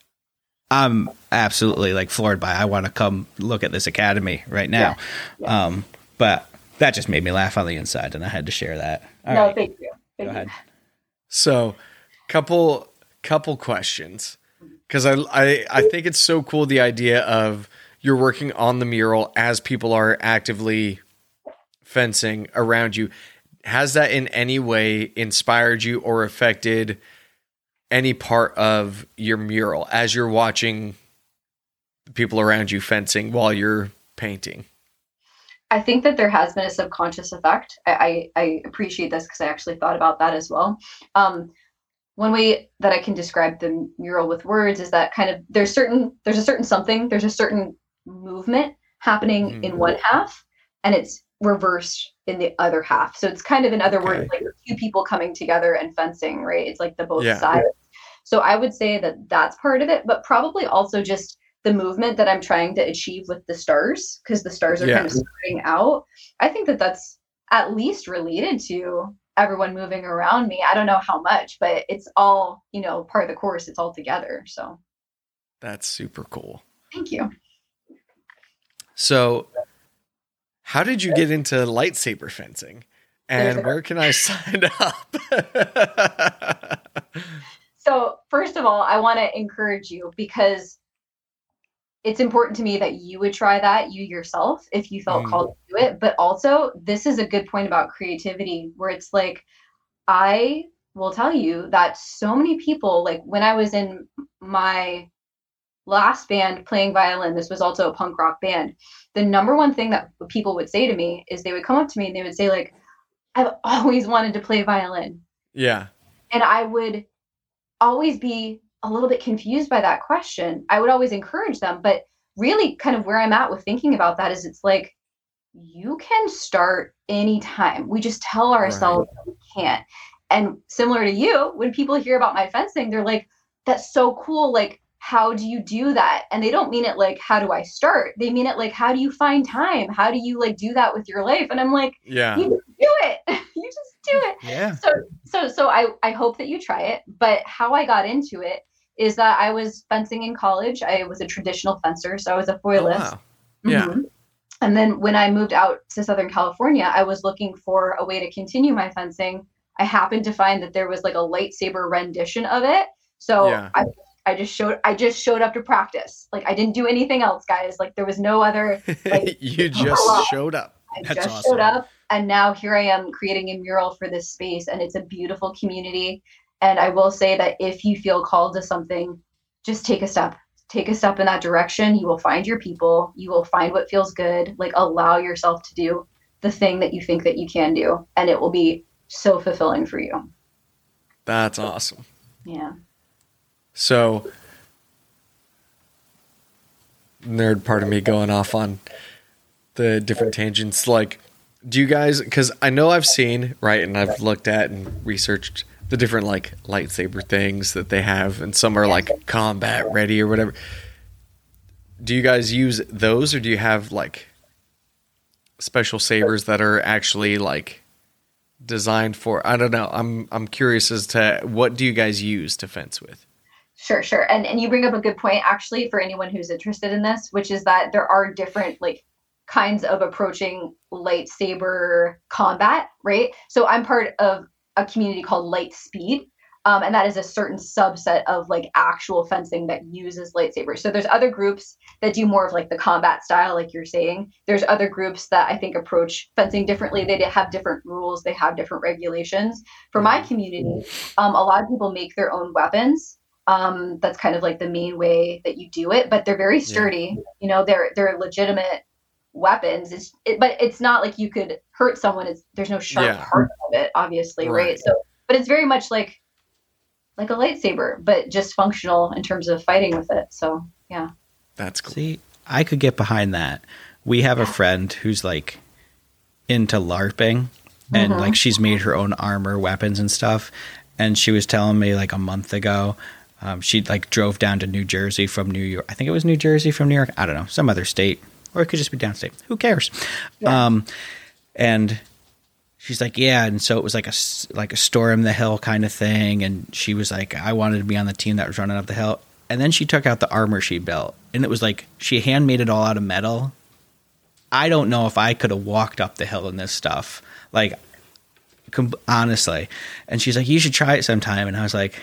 I'm absolutely like floored by. I want to come look at this academy right now. Yeah. Yeah. Um, but that just made me laugh on the inside and I had to share that. All no, right. thank you. Thank Go you. ahead. So couple, couple questions. Cause I, I, I think it's so cool. The idea of you're working on the mural as people are actively fencing around you. Has that in any way inspired you or affected any part of your mural as you're watching people around you fencing while you're painting? I think that there has been a subconscious effect. I, I, I appreciate this because I actually thought about that as well. Um, one way that I can describe the mural with words is that kind of there's certain there's a certain something, there's a certain movement happening mm. in one half and it's reversed in the other half. So it's kind of, in other okay. words, like two people coming together and fencing, right? It's like the both yeah. sides. So I would say that that's part of it, but probably also just the movement that I'm trying to achieve with the stars, because the stars are yeah. kind of starting out. I think that that's at least related to everyone moving around me. I don't know how much, but it's all, you know, part of the course. It's all together. So that's super cool. Thank you. So how did you get into lightsaber fencing and where can I sign up? So first of all, I want to encourage you because it's important to me that you would try that you yourself if you felt mm. called to do it. But also this is a good point about creativity where it's like, I will tell you that so many people, like when I was in my last band playing violin, this was also a punk rock band. The number one thing that people would say to me is they would come up to me and they would say like, I've always wanted to play violin. Yeah. And I would always be a little bit confused by that question. I would always encourage them, but really kind of where I'm at with thinking about that is it's like, you can start anytime. We just tell ourselves right. that we can't. And similar to you, when people hear about my fencing, they're like, that's so cool. Like, how do you do that? And they don't mean it like, how do I start? They mean it like, how do you find time? How do you like do that with your life? And I'm like, yeah, you just do it. You just do it. Yeah. So, so, so I, I hope that you try it. But how I got into it is that I was fencing in college. I was a traditional fencer. So I was a foilist. Oh, wow. Yeah. Mm-hmm. And then when I moved out to Southern California, I was looking for a way to continue my fencing. I happened to find that there was like a lightsaber rendition of it. So yeah. I I just showed I just showed up to practice. Like I didn't do anything else, guys. Like there was no other like, you just showed up. I That's just awesome. showed up and now here I am creating a mural for this space and it's a beautiful community. And I will say that if you feel called to something, just take a step. Take a step in that direction. You will find your people. You will find what feels good. Like allow yourself to do the thing that you think that you can do. And it will be so fulfilling for you. That's awesome. Yeah. So, nerd part of me going off on the different tangents. Like, do you guys, because I know I've seen, right, and I've looked at and researched the different, like, lightsaber things that they have, and some are, like, combat ready or whatever. Do you guys use those, or do you have, like, special sabers that are actually, like, designed for, I don't know, I'm I'm curious as to what do you guys use to fence with? Sure, sure. And and you bring up a good point, actually, for anyone who's interested in this, which is that there are different like kinds of approaching lightsaber combat, right? So I'm part of a community called Light Speed. Um, and that is a certain subset of like actual fencing that uses lightsabers. So there's other groups that do more of like the combat style, like you're saying. There's other groups that I think approach fencing differently. They have different rules. They have different regulations. For my community, um, a lot of people make their own weapons. Um, that's kind of like the main way that you do it, but they're very sturdy. Yeah. You know, they're they're legitimate weapons. It's it, but it's not like you could hurt someone. It's there's no sharp yeah. part of it, obviously, right. right? So, but it's very much like like a lightsaber, but just functional in terms of fighting with it. So yeah, that's cool. See, I could get behind that. We have a friend who's like into LARPing, and mm-hmm. like she's made her own armor, weapons, and stuff. And she was telling me like a month ago. Um, she like drove down to New Jersey from New York. I think it was New Jersey from New York. I don't know, some other state, or it could just be downstate. Who cares? Yeah. Um, and she's like, yeah. And so it was like a like a storm the hill kind of thing. And she was like, I wanted to be on the team that was running up the hill. And then she took out the armor she built, and it was like she handmade it all out of metal. I don't know if I could have walked up the hill in this stuff, like honestly. And she's like, you should try it sometime. And I was like,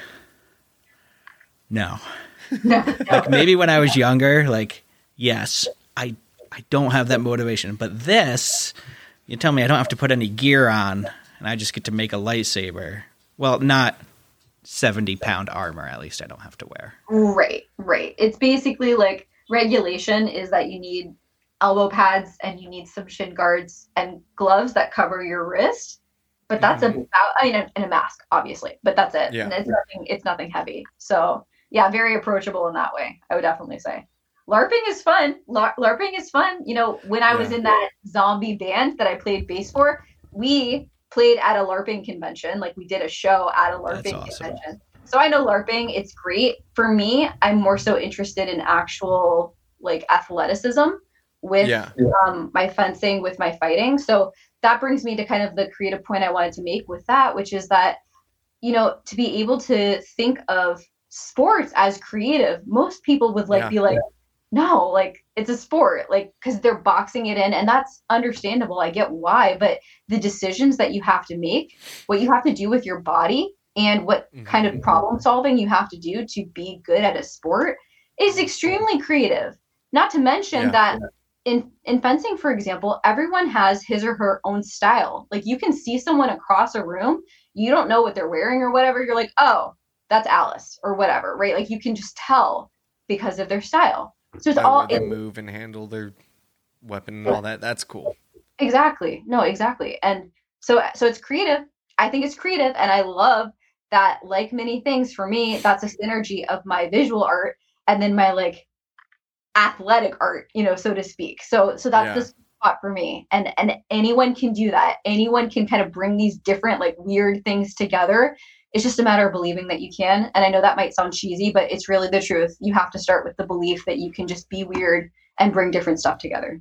No. no, no. Like maybe when I was younger, like, yes, I I don't have that motivation. But this, you tell me I don't have to put any gear on and I just get to make a lightsaber. Well, not seventy pound armor, at least I don't have to wear. Right, right. It's basically like regulation is that you need elbow pads and you need some shin guards and gloves that cover your wrist. But that's mm-hmm. about, I mean, and a mask, obviously, but that's it. Yeah. And it's nothing, it's nothing heavy. So yeah, very approachable in that way, I would definitely say. LARPing is fun. La- LARPing is fun. You know, when I yeah. was in that zombie band that I played bass for, we played at a LARPing convention. Like we did a show at a LARPing awesome. convention. So I know LARPing, it's great. For me, I'm more so interested in actual like athleticism with yeah. um, my fencing, with my fighting. So that brings me to kind of the creative point I wanted to make with that, which is that, you know, to be able to think of sports as creative, most people would like yeah. be like, no, like it's a sport, like because they're boxing it in, and that's understandable. I get why, but the decisions that you have to make, what you have to do with your body, and what mm-hmm. kind of problem solving you have to do to be good at a sport is extremely creative. Not to mention yeah. that in in fencing, for example, everyone has his or her own style. Like you can see someone across a room, you don't know what they're wearing or whatever. You're like, oh, that's Alice or whatever, right? Like you can just tell because of their style. So it's By all they it, move and handle their weapon and all that. That's cool. Exactly. No, exactly. And so so it's creative. I think it's creative, and I love that. Like many things for me, that's a synergy of my visual art and then my like athletic art, you know, so to speak. So so that's yeah. the spot for me. And and anyone can do that. Anyone can kind of bring these different like weird things together. It's just a matter of believing that you can. And I know that might sound cheesy, but it's really the truth. You have to start with the belief that you can just be weird and bring different stuff together.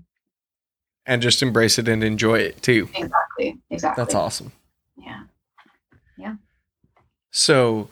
And just embrace it and enjoy it too. Exactly. Exactly. That's awesome. Yeah. Yeah. So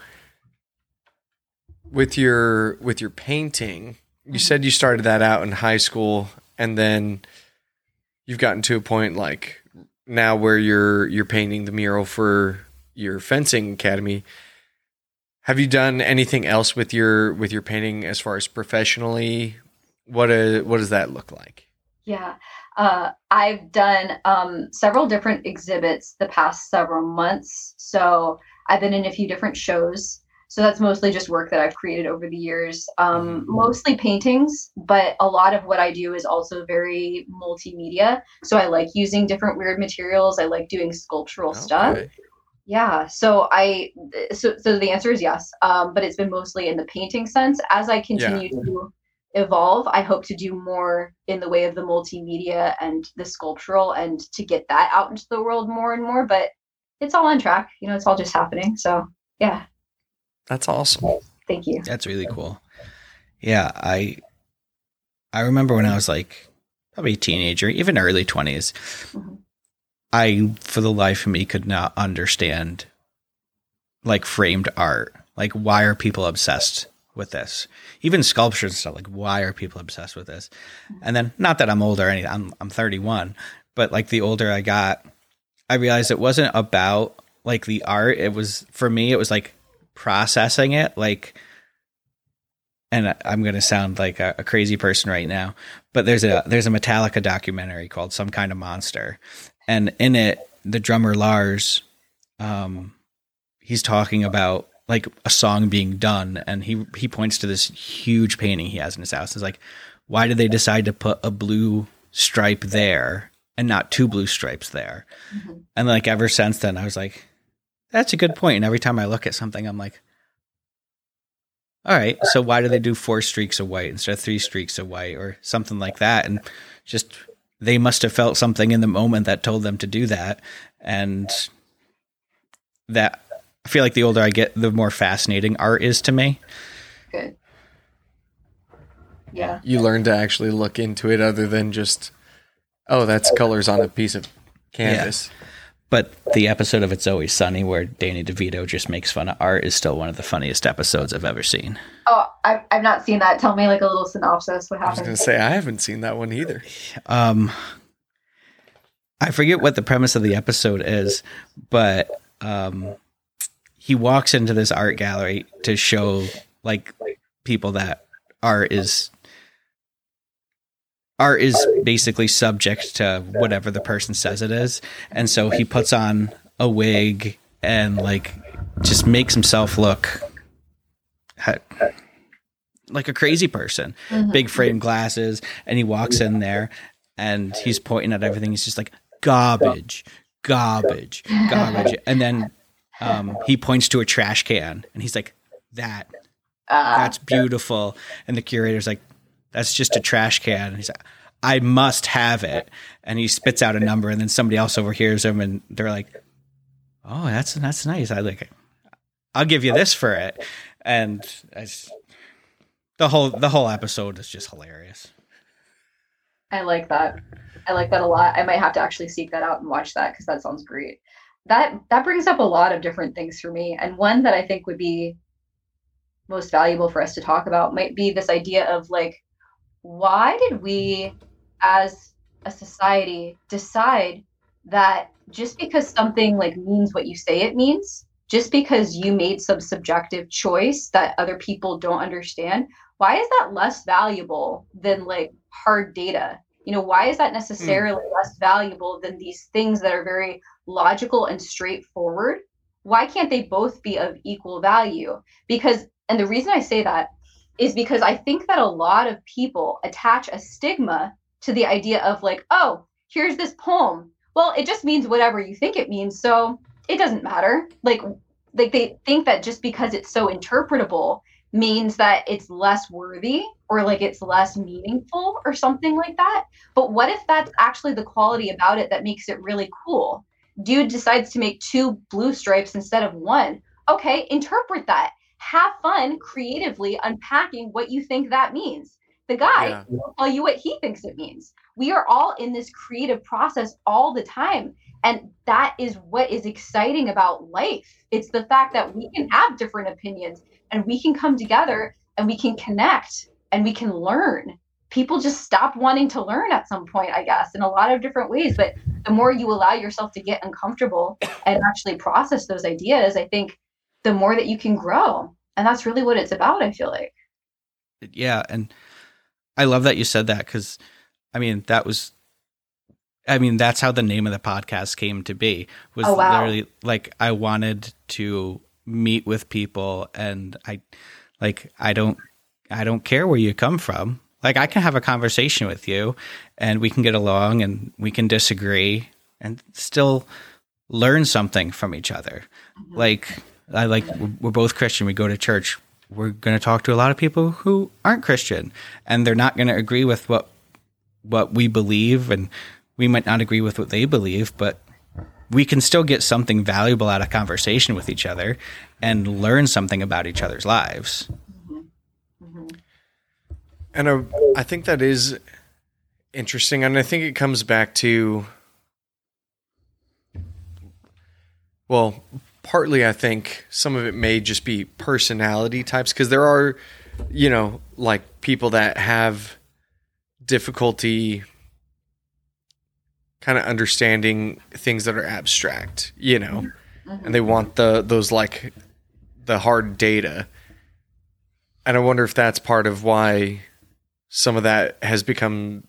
with your with your painting, you said you started that out in high school, and then you've gotten to a point like now where you're you're painting the mural for your fencing academy. Have you done anything else with your with your painting as far as professionally? What a, what does that look like? Yeah. Uh, I've done um, several different exhibits the past several months. So I've been in a few different shows. So that's mostly just work that I've created over the years, um, mm-hmm. mostly paintings, but a lot of what I do is also very multimedia. So I like using different weird materials. I like doing sculptural okay. stuff. Yeah. So I, so, so the answer is yes. Um, but it's been mostly in the painting sense. As I continue yeah. to evolve, I hope to do more in the way of the multimedia and the sculptural and to get that out into the world more and more, but it's all on track. You know, it's all just happening. So yeah. That's awesome. Thank you. That's really cool. Yeah. I, I remember when I was like probably a teenager, even early twenties, mm-hmm. I, for the life of me, could not understand like framed art. Like, why are people obsessed with this? Even sculpture and stuff. Like, why are people obsessed with this? And then, not that I'm older or anything, I'm, I'm thirty-one, but like the older I got, I realized it wasn't about like the art. It was, for me, it was like processing it, like, and I- I'm going to sound like a, a crazy person right now, but there's a there's a Metallica documentary called Some Kind of Monster, and in it, the drummer Lars, um, he's talking about like a song being done, and he he points to this huge painting he has in his house. It's like, why did they decide to put a blue stripe there and not two blue stripes there? Mm-hmm. And like ever since then, I was like, that's a good point. And every time I look at something, I'm like, all right, so why do they do four streaks of white instead of three streaks of white or something like that? And just, they must have felt something in the moment that told them to do that. And that, I feel like the older I get, the more fascinating art is to me. Good. Yeah. You learn to actually look into it other than just, oh, that's colors on a piece of canvas. Yeah. But the episode of It's Always Sunny where Danny DeVito just makes fun of art is still one of the funniest episodes I've ever seen. Oh, I've, I've not seen that. Tell me like a little synopsis. What I was happened? going to say, I haven't seen that one either. Um, I forget what the premise of the episode is, but um, he walks into this art gallery to show like people that art is art is basically subject to whatever the person says it is. And so he puts on a wig and like just makes himself look like a crazy person, mm-hmm. big frame glasses. And he walks in there and he's pointing at everything. He's just like, garbage, garbage, garbage. And then um, he points to a trash can and he's like, that, that's beautiful. And the curator's like, that's just a trash can. And he's like, I must have it. And he spits out a number, and then somebody else overhears him, and they're like, oh, that's that's nice. I like it. I'll give you this for it. And I just, the whole the whole episode is just hilarious. I like that. I like that a lot. I might have to actually seek that out and watch that because that sounds great. That that brings up a lot of different things for me. And one that I think would be most valuable for us to talk about might be this idea of like, why did we as a society decide that just because something like means what you say it means, just because you made some subjective choice that other people don't understand, why is that less valuable than like hard data? You know, why is that necessarily mm. less valuable than these things that are very logical and straightforward? Why can't they both be of equal value? Because, and the reason I say that is because I think that a lot of people attach a stigma to the idea of like, oh, here's this poem. Well, it just means whatever you think it means, so it doesn't matter. Like, like they think that just because it's so interpretable means that it's less worthy or like it's less meaningful or something like that. But what if that's actually the quality about it that makes it really cool? Dude decides to make two blue stripes instead of one. Okay, interpret that. Have fun creatively unpacking what you think that means. The guy yeah. will tell you what he thinks it means. We are all in this creative process all the time. And that is what is exciting about life. It's the fact that we can have different opinions and we can come together and we can connect and we can learn. People just stop wanting to learn at some point, I guess, in a lot of different ways. But the more you allow yourself to get uncomfortable and actually process those ideas, I think the more that you can grow. And that's really what it's about, I feel like. Yeah. And I love that you said that because, I mean, that was, I mean, that's how the name of the podcast came to be. Was oh, wow. literally like, I wanted to meet with people and I, like, I don't, I don't care where you come from. Like, I can have a conversation with you and we can get along and we can disagree and still learn something from each other. Mm-hmm. Like, I like, we're both Christian. We go to church. We're going to talk to a lot of people who aren't Christian and they're not going to agree with what, what we believe. And we might not agree with what they believe, but we can still get something valuable out of conversation with each other and learn something about each other's lives. Mm-hmm. Mm-hmm. And I, I think that is interesting. And I think it comes back to, well, partly, I think some of it may just be personality types because there are, you know, like people that have difficulty kind of understanding things that are abstract, you know, mm-hmm. and they want the those like the hard data. And I wonder if that's part of why some of that has become,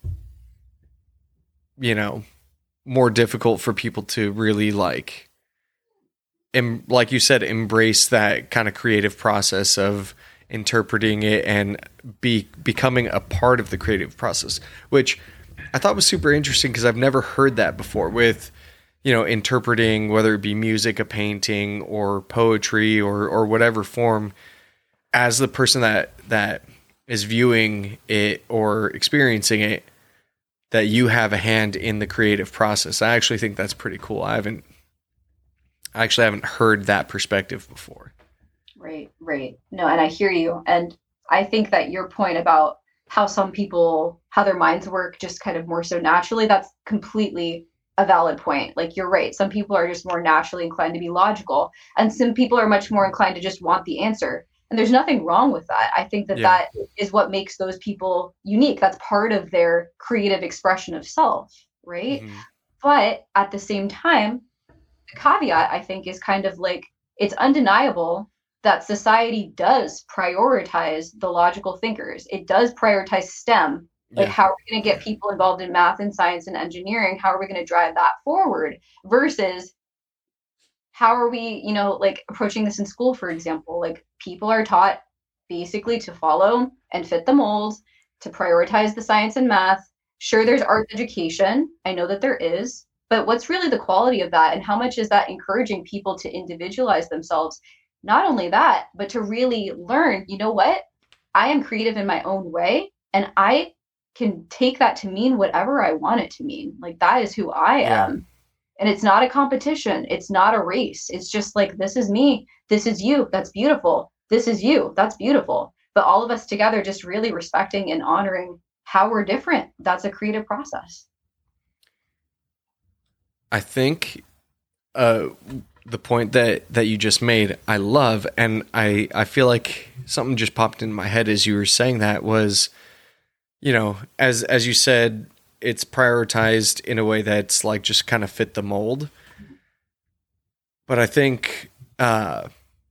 you know, more difficult for people to really like, em- like you said, embrace that kind of creative process of interpreting it and be becoming a part of the creative process, which I thought was super interesting because I've never heard that before with, you know, interpreting, whether it be music, a painting, or poetry, or or whatever form, as the person that that is viewing it or experiencing it, that you have a hand in the creative process. I actually think that's pretty cool. I haven't, I actually haven't heard that perspective before. Right, right. No, and I hear you. And I think that your point about how some people, how their minds work just kind of more so naturally, that's completely a valid point. Like, you're right. Some people are just more naturally inclined to be logical, and some people are much more inclined to just want the answer. And there's nothing wrong with that. I think that Yeah. that is what makes those people unique. That's part of their creative expression of self, right? Mhm. But at the same time, the caveat, I think, is kind of like, it's undeniable that society does prioritize the logical thinkers. It does prioritize STEM. Like, Yeah. how are we going to get people involved in math and science and engineering? How are we going to drive that forward? Versus, how are we, you know, like approaching this in school, for example? Like, people are taught basically to follow and fit the mold, to prioritize the science and math. Sure, there's art education. I know that there is. But what's really the quality of that? And how much is that encouraging people to individualize themselves? Not only that, but to really learn, you know what? I am creative in my own way, and I can take that to mean whatever I want it to mean. Like, that is who I Yeah. am. And it's not a competition. It's not a race. It's just like, this is me. This is you. That's beautiful. This is you. That's beautiful. But all of us together just really respecting and honoring how we're different. That's a creative process. I think uh, the point that, that you just made, I love, and I, I feel like something just popped in my head as you were saying that was, you know, as as you said, it's prioritized in a way that's like just kind of fit the mold. But I think uh,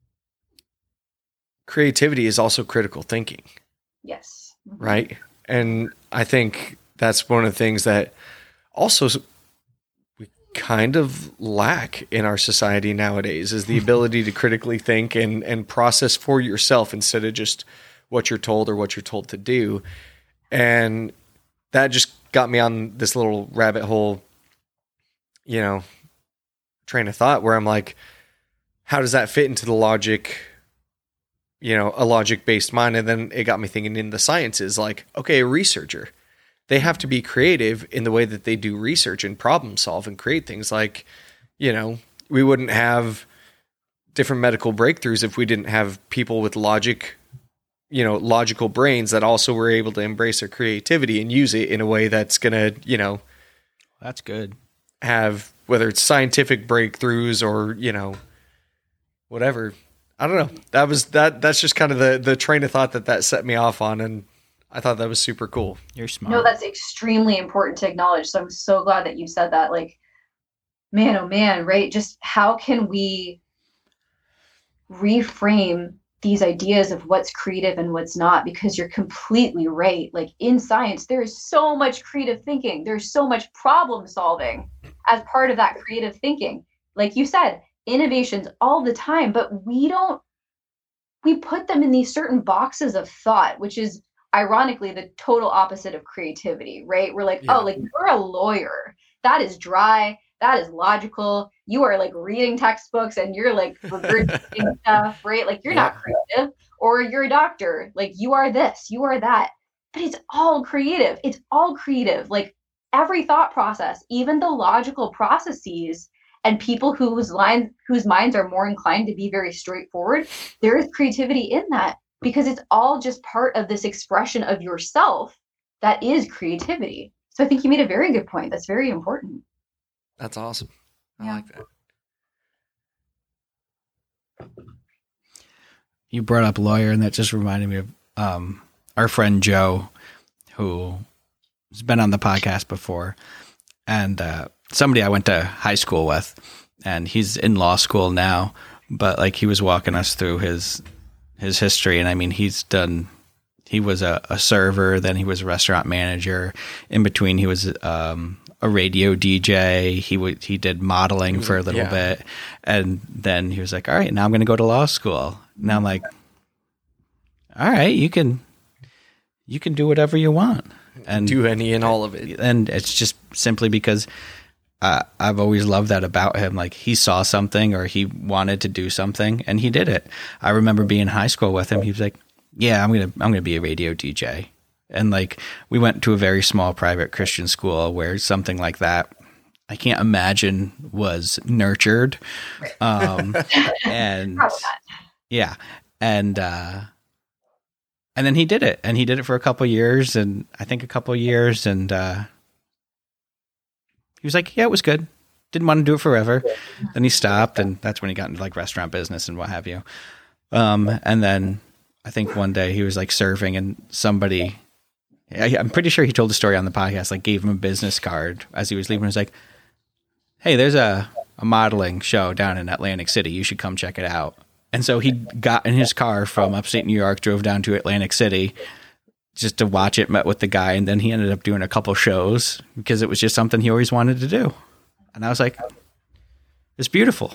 creativity is also critical thinking, Yes. Mhm. right? And I think that's one of the things that also we kind of lack in our society nowadays is the ability to critically think and, and process for yourself instead of just what you're told or what you're told to do. And that just got me on this little rabbit hole, you know, train of thought where I'm like, how does that fit into the logic, you know, a logic based mind? And then it got me thinking in the sciences, like, okay, a researcher, they have to be creative in the way that they do research and problem solve and create things. Like, you know, we wouldn't have different medical breakthroughs if we didn't have people with logic, you know, logical brains that also were able to embrace their creativity and use it in a way that's going to, you know, That's good. have, whether it's scientific breakthroughs or, you know, whatever. I don't know. That was that. That's just kind of the, the train of thought that that set me off on. And I thought that was super cool. You're smart. No, that's extremely important to acknowledge. So I'm so glad that you said that. Like, man, oh man, right? Just how can we reframe these ideas of what's creative and what's not? Because you're completely right. Like, in science, there is so much creative thinking. There's so much problem solving as part of that creative thinking. Like you said, innovations all the time, but we don't, we put them in these certain boxes of thought, which is ironically the total opposite of creativity, right? We're like, Yeah. oh, like, you're a lawyer. That is dry. That is logical. You are like reading textbooks and you're like regurgitating stuff, right? Like, you're not creative. Or you're a doctor. Like, you are this, you are that. But it's all creative. It's all creative. Like, every thought process, even the logical processes, and people whose lines, whose minds are more inclined to be very straightforward, there is creativity in that, because it's all just part of this expression of yourself that is creativity. So I think you made a very good point. That's very important. That's awesome. I Yeah. like that. You brought up lawyer, and that just reminded me of um, our friend Joe, who has been on the podcast before, and uh, somebody I went to high school with, and he's in law school now. but like he was walking us through his his history, and I mean, he's done. He was a, a server, then he was a restaurant manager. In between, he was um, a radio D J. He would he did modeling for a little yeah. bit, and then he was like, "All right, now I'm going to go to law school." Now I'm like, "All right, you can you can do whatever you want and do any and all of it." And it's just simply because uh, I've always loved that about him. Like he saw something or he wanted to do something, and he did it. I remember being in high school with him. He was like, yeah, I'm going to, I'm going to be a radio D J. And like, we went to a very small private Christian school where something like that, I can't imagine, was nurtured. Um, and yeah. And, uh, and then he did it, and he did it for a couple years, and I think a couple years. And, uh, he was like, yeah, it was good. Didn't want to do it forever. Then he stopped, and that's when he got into like restaurant business and what have you. Um, and then I think one day he was like surfing, and somebody, I, I'm pretty sure he told the story on the podcast, like gave him a business card as he was leaving. He was like, hey, there's a, a modeling show down in Atlantic City. You should come check it out. And so he got in his car from upstate New York, drove down to Atlantic City just to watch it, met with the guy. And then he ended up doing a couple shows because it was just something he always wanted to do. And I was like, it's beautiful.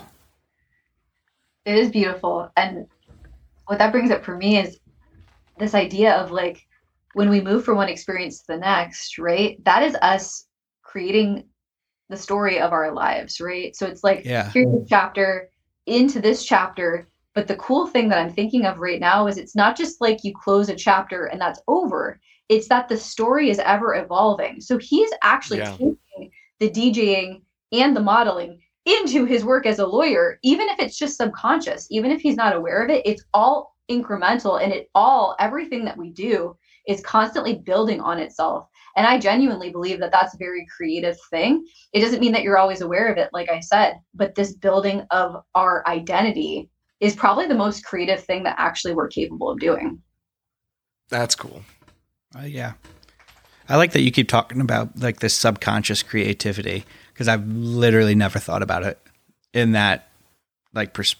It is beautiful. And what that brings up for me is this idea of like, when we move from one experience to the next, right? That is us creating the story of our lives, right? So it's like, yeah. here's a chapter into this chapter. But the cool thing that I'm thinking of right now is it's not just like you close a chapter and that's over. It's that the story is ever evolving. So he's actually Yeah. taking the DJing and the modeling into his work as a lawyer, even if it's just subconscious, even if he's not aware of it, it's all incremental, and it all, everything that we do is constantly building on itself. And I genuinely believe that that's a very creative thing. It doesn't mean that you're always aware of it, like I said, but this building of our identity is probably the most creative thing that actually we're capable of doing. That's cool. Uh, yeah. I like that you keep talking about like this subconscious creativity, because I've literally never thought about it in that like pers-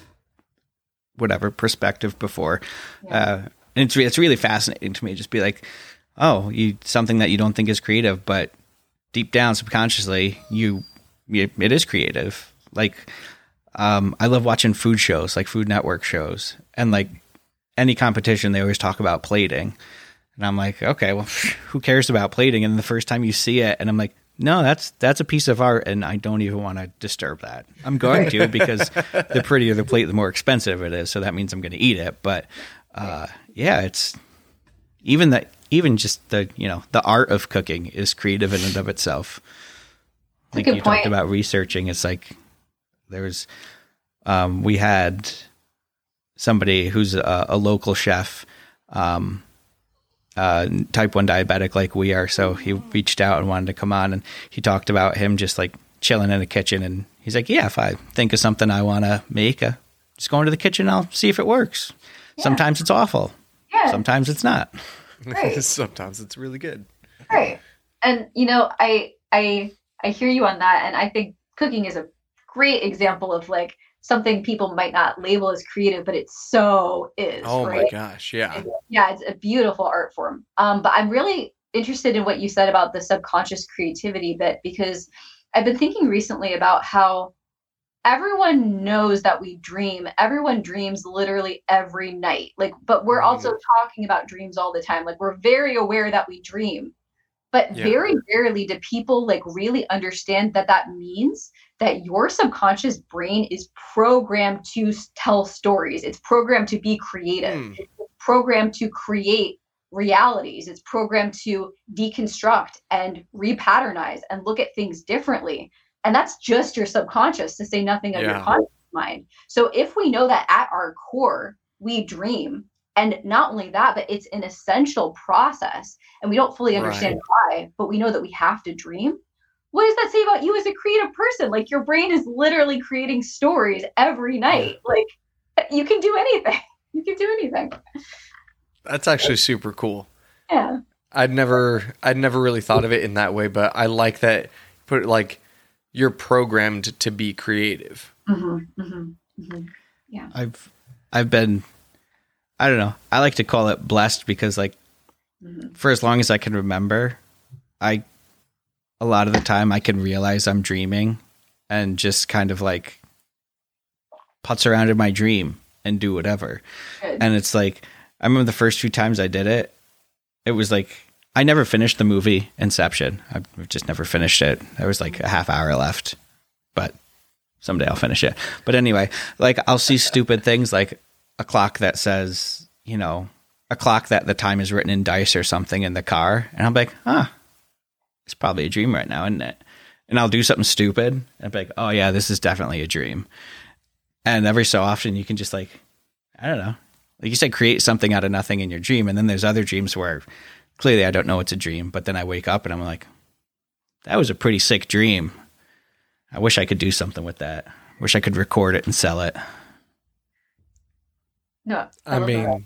whatever perspective before. Yeah. Uh, and it's, re- it's really fascinating to me. Just be like, oh, you, something that you don't think is creative, but deep down subconsciously, you, you it is creative. Like, um, I love watching food shows, like Food Network shows, and like any competition, they always talk about plating. And I'm like, okay, well, who cares about plating? And the first time you see it, and I'm like, no, that's that's a piece of art, and I don't even want to disturb that. I'm going to, because the prettier the plate, the more expensive it is. So that means I'm going to eat it. But uh, yeah, it's even that, even just the you know the art of cooking is creative in and of itself. Like you point. talked about researching, it's like there was um, we had somebody who's a, a local chef. Um, Uh, type one diabetic like we are. So he reached out and wanted to come on, and he talked about him just like chilling in the kitchen. And he's like, yeah, if I think of something I want to make, uh, just go into the kitchen. I'll see if it works. Yeah. Sometimes it's awful. Yeah. Sometimes it's not. Right. Sometimes it's really good. Right. And, you know, I, I, I hear you on that. And I think cooking is a great example of like something people might not label as creative, but it so is. Oh right? my gosh. Yeah. And, yeah. It's a beautiful art form. Um, but I'm really interested in what you said about the subconscious creativity bit, because I've been thinking recently about how everyone knows that we dream. Everyone dreams literally every night. Like, but we're mm. also talking about dreams all the time. Like, we're very aware that we dream, but yeah. very rarely do people like really understand that that means that your subconscious brain is programmed to tell stories. It's programmed to be creative. Mm. It's programmed to create realities. It's programmed to deconstruct and repatternize and look at things differently. And that's just your subconscious, to say nothing of yeah. your conscious mind. So if we know that at our core, we dream, and not only that, but it's an essential process, and we don't fully understand right. why, but we know that we have to dream. What does that say about you as a creative person? Like, your brain is literally creating stories every night. Like, you can do anything. You can do anything. That's actually super cool. Yeah. I'd never, I'd never really thought of it in that way, but I like that. Put it like, you're programmed to be creative. Mm-hmm, mm-hmm, mm-hmm. Yeah. I've I've been I don't know. I like to call it blessed because like mm-hmm. for as long as I can remember, I a lot of the time I can realize I'm dreaming and just kind of like putz around in my dream and do whatever. Good. And it's like I remember the first few times I did it, it was like I never finished the movie Inception. I've just never finished it. There was like a half hour left, but someday I'll finish it. But anyway, like I'll see stupid things like a clock that says, you know, a clock that the time is written in dice or something in the car. And I'm like, huh, it's probably a dream right now, isn't it? And I'll do something stupid and I'll be like, oh yeah, this is definitely a dream. And every so often you can just like, I don't know, like you said, create something out of nothing in your dream. And then there's other dreams where clearly I don't know it's a dream, but then I wake up and I'm like, that was a pretty sick dream. I wish I could do something with that. Wish I could record it and sell it. No, I, I mean, that.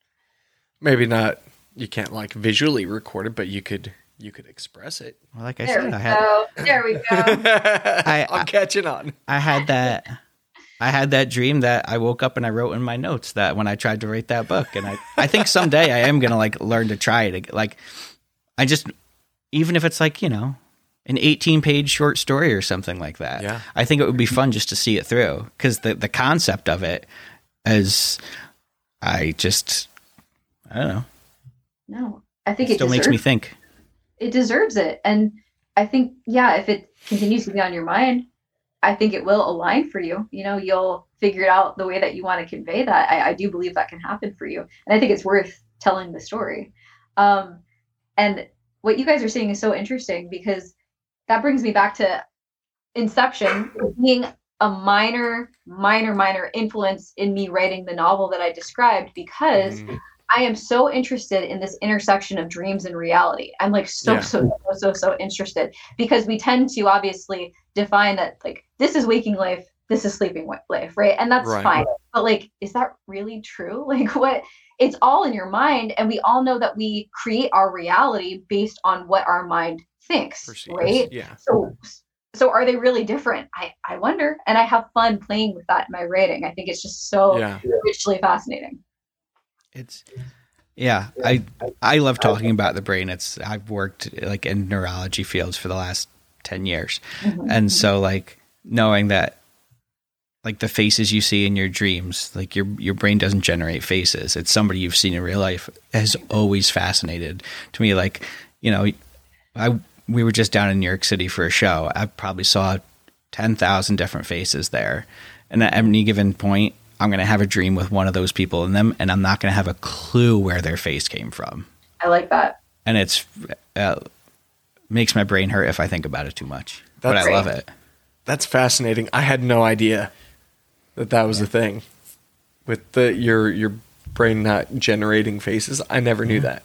Maybe not. You can't like visually record it, but you could. You could express it. Well, like I there said, we I had. Go. There we go. I, I'm catching on. I had that. I had that dream that I woke up and I wrote in my notes that when I tried to write that book, and I, I think someday I am gonna like learn to try it. Like, I just, even if it's like you know. an eighteen page short story or something like that. Yeah. I think it would be fun just to see it through because the, the concept of it is, I just, I don't know. No, I think it, it still deserves, makes me think. It deserves it. And I think, yeah, if it continues to be on your mind, I think it will align for you. You know, you'll figure it out the way that you want to convey that. I, I do believe that can happen for you. And I think it's worth telling the story. Um, and what you guys are saying is so interesting because that brings me back to Inception being a minor, minor, minor influence in me writing the novel that I described because mm. I am so interested in this intersection of dreams and reality. I'm like so, yeah. so, so, so, so interested because we tend to obviously define that like this is waking life, this is sleeping life, right? And that's right. fine. But like, is that really true? Like what? It's all in your mind. And we all know that we create our reality based on what our mind thinks, Perceives. Right? Yeah. So, so are they really different? I, I wonder. And I have fun playing with that in my writing. I think it's just so yeah. richly fascinating. It's, yeah, I, I love talking about the brain. It's, I've worked like in neurology fields for the last ten years. Mm-hmm. And so like knowing that like the faces you see in your dreams, like your your brain doesn't generate faces. It's somebody you've seen in real life has always fascinated to me. Like, you know, I we were just down in New York City for a show. I probably saw ten thousand different faces there. And at any given point, I'm going to have a dream with one of those people in them, and I'm not going to have a clue where their face came from. I like that. And it's uh, makes my brain hurt if I think about it too much. That's, but I love it. That's fascinating. I had no idea that that was yeah. a thing with the your your brain not generating faces. I never knew yeah. that.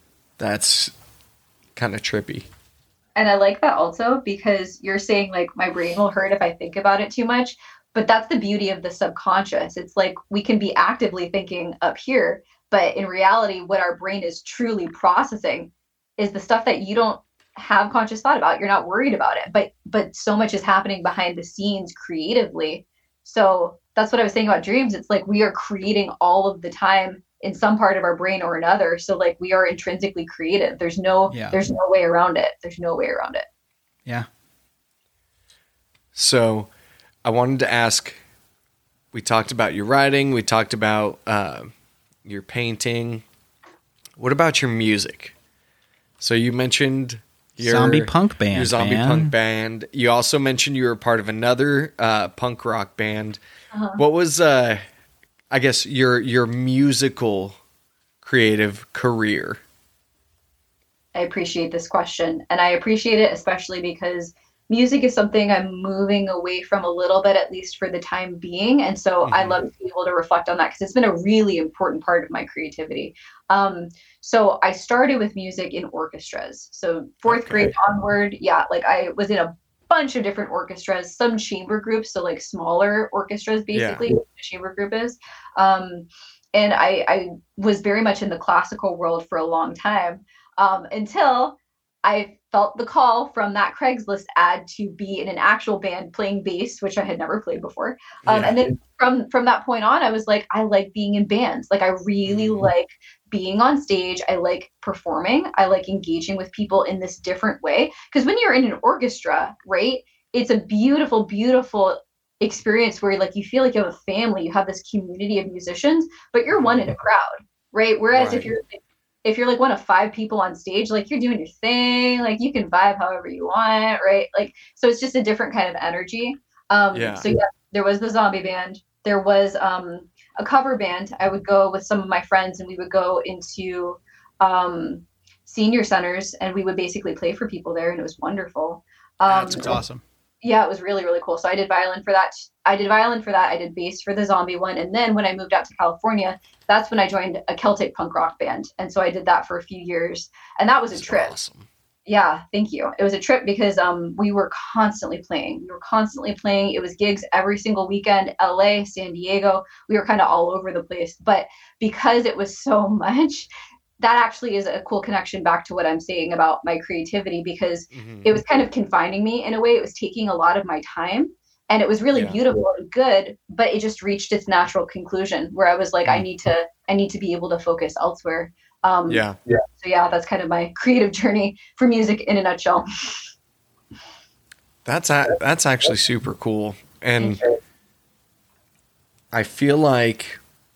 That's kind of trippy. And I like that also because you're saying like my brain will hurt if I think about it too much, but that's the beauty of the subconscious. It's like we can be actively thinking up here, but in reality what our brain is truly processing is the stuff that you don't have conscious thought about. You're not worried about it, but but so much is happening behind the scenes creatively. So that's what I was saying about dreams. It's like we are creating all of the time in some part of our brain or another. So like we are intrinsically creative. There's no yeah. there's no way around it. There's no way around it. Yeah. So I wanted to ask, we talked about your writing, we talked about uh, your painting. What about your music? So you mentioned your zombie punk band. Your zombie man. punk band. You also mentioned you were part of another uh, punk rock band. Uh-huh. What was, uh, I guess, your your musical creative career? I appreciate this question, and I appreciate it especially because music is something I'm moving away from a little bit, at least for the time being. And so mm-hmm. I love to be able to reflect on that because it's been a really important part of my creativity. Um, so I started with music in orchestras. So fourth okay. grade onward, yeah, like I was in a bunch of different orchestras, some chamber groups, so like smaller orchestras, basically, yeah. what a chamber group is. Um, and I, I was very much in the classical world for a long time um, until I felt the call from that Craigslist ad to be in an actual band playing bass, which I had never played before. Um, Yeah. And then from from that point on, I was like, I like being in bands. Like I really Mhm. like being on stage. I like performing. I like engaging with people in this different way. Because when you're in an orchestra, right, it's a beautiful, beautiful experience where like you feel like you have a family, you have this community of musicians, but you're one in a crowd, right? Whereas if Right. you're if you're like one of five people on stage, like you're doing your thing, like you can vibe however you want, right? Like, so it's just a different kind of energy. Um, Yeah. so yeah, there was the zombie band. There was um, a cover band. I would go with some of my friends and we would go into um, senior centers and we would basically play for people there and it was wonderful. Um, That's awesome. yeah, it was really, really cool. So I did violin for that. I did violin for that. I did bass for the zombie one. And then when I moved out to California, that's when I joined a Celtic punk rock band. And so I did that for a few years. And that was a That's trip. awesome. Yeah, thank you. It was a trip because um, we were constantly playing. We were constantly playing. It was gigs every single weekend, L A, San Diego. We were kind of all over the place. But because it was so much, that actually is a cool connection back to what I'm saying about my creativity because Mhm. it was kind of confining me in a way. It was taking a lot of my time and it was really Yeah. beautiful and good, but it just reached its natural conclusion where I was like, I Mm. need to, I need to be able to focus elsewhere. Um, Yeah. so yeah, that's kind of my creative journey for music in a nutshell. That's a, that's actually super cool. And I feel like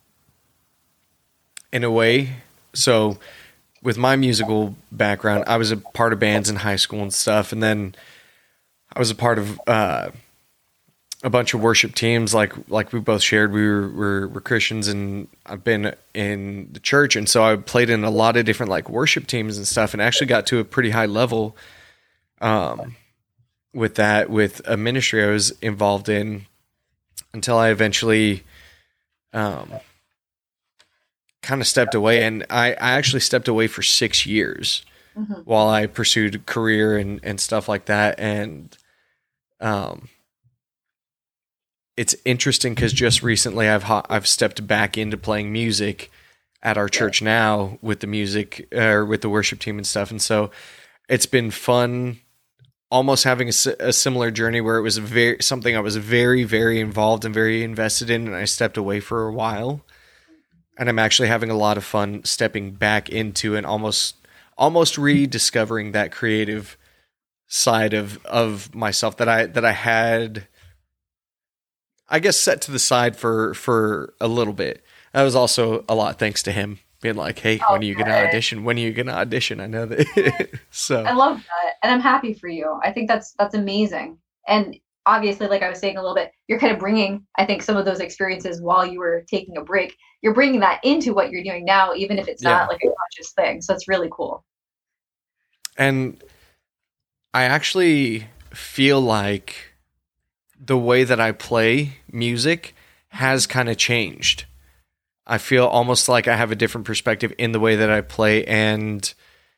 in a way, so with my musical background, I was a part of bands in high school and stuff, and then I was a part of uh, a bunch of worship teams. Like like we both shared, we were, were were Christians, and I've been in the church, and so I played in a lot of different like worship teams and stuff, and actually got to a pretty high level. Um, with that, with a ministry I was involved in, until I eventually, um. kind of stepped away, and I, I actually stepped away for six years Mm-hmm. while I pursued a career and, and stuff like that. And um, it's interesting because just recently I've ha- I've stepped back into playing music at our church now with the music or uh, with the worship team and stuff. And so it's been fun, almost having a, a similar journey where it was very something I was very very involved and very invested in, and I stepped away for a while. And I'm actually having a lot of fun stepping back into and almost almost rediscovering that creative side of of myself that I that I had, I guess, set to the side for for a little bit. That was also a lot thanks to him being like, "Hey, when are you going to audition? When are you going to audition?" I know that. So I love that, and I'm happy for you. I think that's that's amazing. And obviously, like I was saying a little bit, you're kind of bringing, I think, some of those experiences while you were taking a break. You're bringing that into what you're doing now, even if it's Yeah. not like a conscious thing. So it's really cool. And I actually feel like the way that I play music has kind of changed. I feel almost like I have a different perspective in the way that I play, and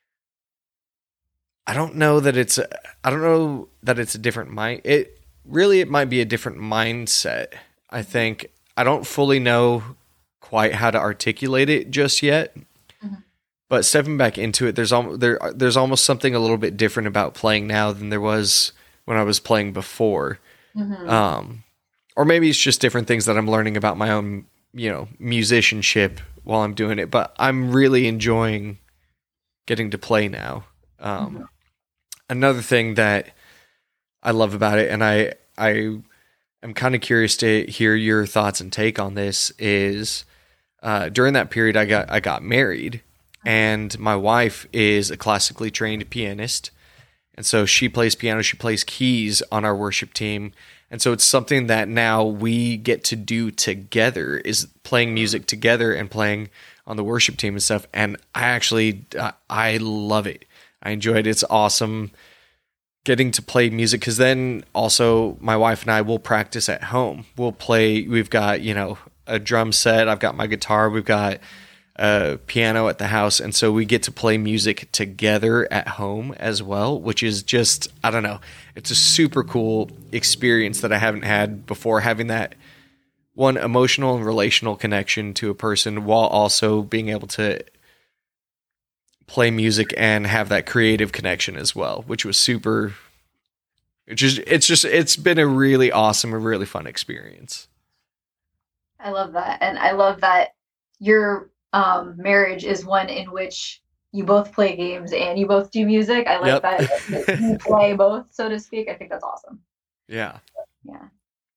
I don't know that it's a, I don't know that it's a different mind. It really it might be a different mindset. I think I don't fully know quite how to articulate it just yet. Mm-hmm. But stepping back into it, there's almost there there's almost something a little bit different about playing now than there was when I was playing before. Mm-hmm. Um, or maybe it's just different things that I'm learning about my own, you know, musicianship while I'm doing it. But I'm really enjoying getting to play now. Um, Mm-hmm. Another thing that I love about it, and I I am kind of curious to hear your thoughts and take on this, is uh, during that period I got I got married, and my wife is a classically trained pianist. And so she plays piano, she plays keys on our worship team. And so it's something that now we get to do together, is playing music together and playing on the worship team and stuff. And I actually, I love it. I enjoy it. It's awesome getting to play music, because then also my wife and I will practice at home. We'll play, we've got, you know, a drum set. I've got my guitar. We've got a piano at the house, and so we get to play music together at home as well, which is just, I don't know, it's a super cool experience that I haven't had before, having that one emotional and relational connection to a person while also being able to play music and have that creative connection as well, which was super. It's just, it's just, it's been a really awesome, a really fun experience. I love that. And I love that your um, marriage is one in which you both play games and you both do music. I like Yep. that you play both, so to speak. I think that's awesome. Yeah. Yeah.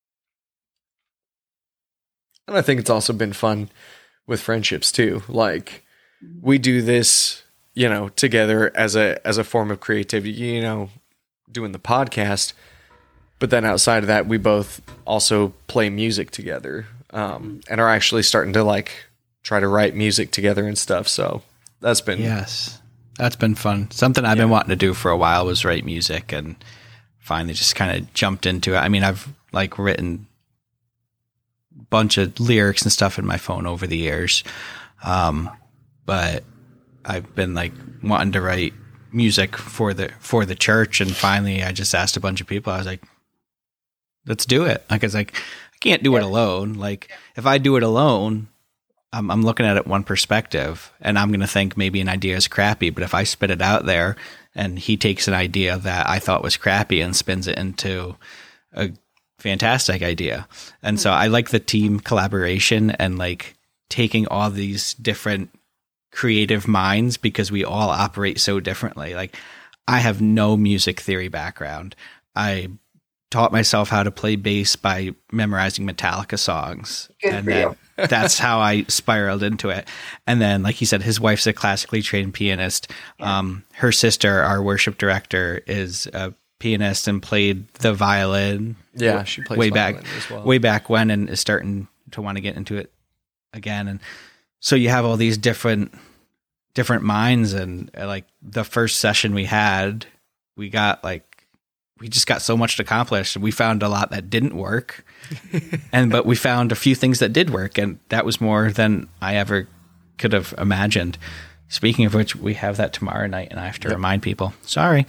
And I think it's also been fun with friendships too. Like we do this, you know, together as a, as a form of creativity, you know, doing the podcast, but then outside of that, we both also play music together, um, and are actually starting to like try to write music together and stuff. So that's been, Yes. That's been fun. Something I've been wanting to do for a while was write music, and finally just kind of jumped into it. I mean, I've like written a bunch of lyrics and stuff in my phone over the years. Um, but I've been like wanting to write music for the, for the church. And finally I just asked a bunch of people, I was like, let's do it. Like, it's like, I can't do it alone. Like if I do it alone, I'm, I'm looking at it one perspective and I'm going to think maybe an idea is crappy, but if I spit it out there and he takes an idea that I thought was crappy and spins it into a fantastic idea. And so I like the team collaboration and like taking all these different creative minds because we all operate so differently. Like I have no music theory background. I taught myself how to play bass by memorizing Metallica songs. Good and for then you. that's how I spiraled into it. And then, like he said, his wife's a classically trained pianist. Yeah. Um, her sister, our worship director, is a pianist and played the violin. yeah, she plays way back, violin as well. way back when, and is starting to want to get into it again. And so you have all these different, different minds. And uh, like the first session we had, we got like, we just got so much accomplished. We found a lot that didn't work, and but we found a few things that did work, and that was more than I ever could have imagined. Speaking of which, we have that tomorrow night, and I have to Yep. remind people. Sorry.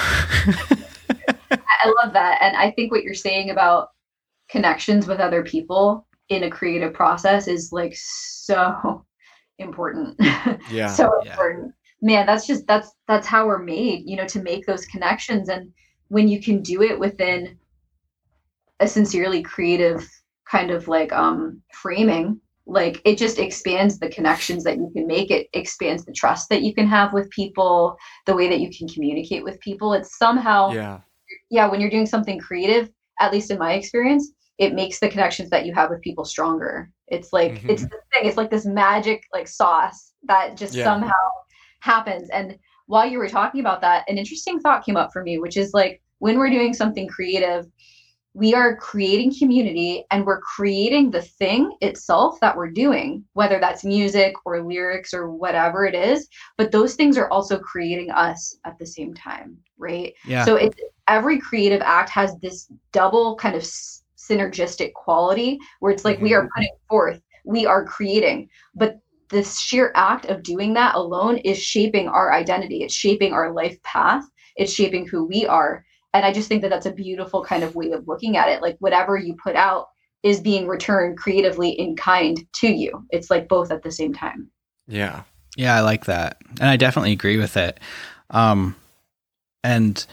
I love that. And I think what you're saying about connections with other people in a creative process is like so important. Yeah. so Yeah. important. Man, that's just that's that's how we're made, you know, to make those connections. And when you can do it within a sincerely creative kind of like um framing, like it just expands the connections that you can make. It expands the trust that you can have with people, the way that you can communicate with people. It's somehow Yeah. yeah, when you're doing something creative, at least in my experience, it makes the connections that you have with people stronger. It's like Mhm. it's the thing, it's like this magic like sauce that just Yeah. somehow happens. And while you were talking about that, an interesting thought came up for me, which is like when we're doing something creative, we are creating community and we're creating the thing itself that we're doing, whether that's music or lyrics or whatever it is. But those things are also creating us at the same time, right? Yeah. So it, every creative act has this double kind of s- synergistic quality where it's like we are putting forth, we are creating, but this sheer act of doing that alone is shaping our identity. It's shaping our life path. It's shaping who we are. And I just think that that's a beautiful kind of way of looking at it. Like whatever you put out is being returned creatively in kind to you. It's like both at the same time. Yeah. Yeah, I like that. And I definitely agree with it. Um, and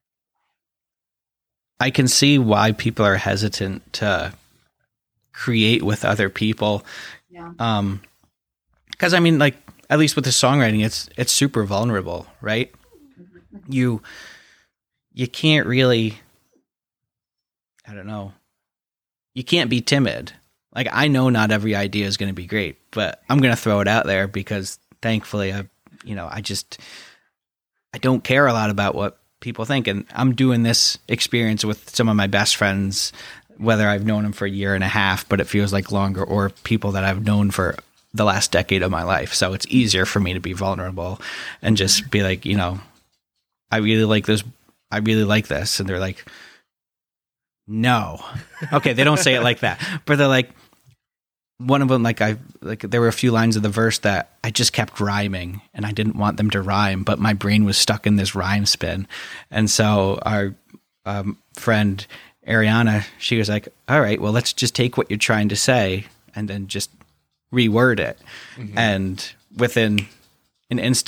I can see why people are hesitant to create with other people. Yeah. Um, cause I mean, like, at least with the songwriting, it's, it's super vulnerable, right? You, you can't really, I don't know, you can't be timid. Like, I know not every idea is going to be great, but I'm going to throw it out there because thankfully I, you know, I just, I don't care a lot about what people think. And I'm doing this experience with some of my best friends, whether I've known them for a year and a half, but it feels like longer, or people that I've known for the last decade of my life. So it's easier for me to be vulnerable and just be like, you know, I really like this. I really like this. And they're like, no. Okay. They don't say it like that, but they're like, one of them, like I, like there were a few lines of the verse that I just kept rhyming and I didn't want them to rhyme, but my brain was stuck in this rhyme spin. And so our um, friend Ariana, she was like, all right, well, let's just take what you're trying to say and then just reword it. Mm-hmm. And within an instant,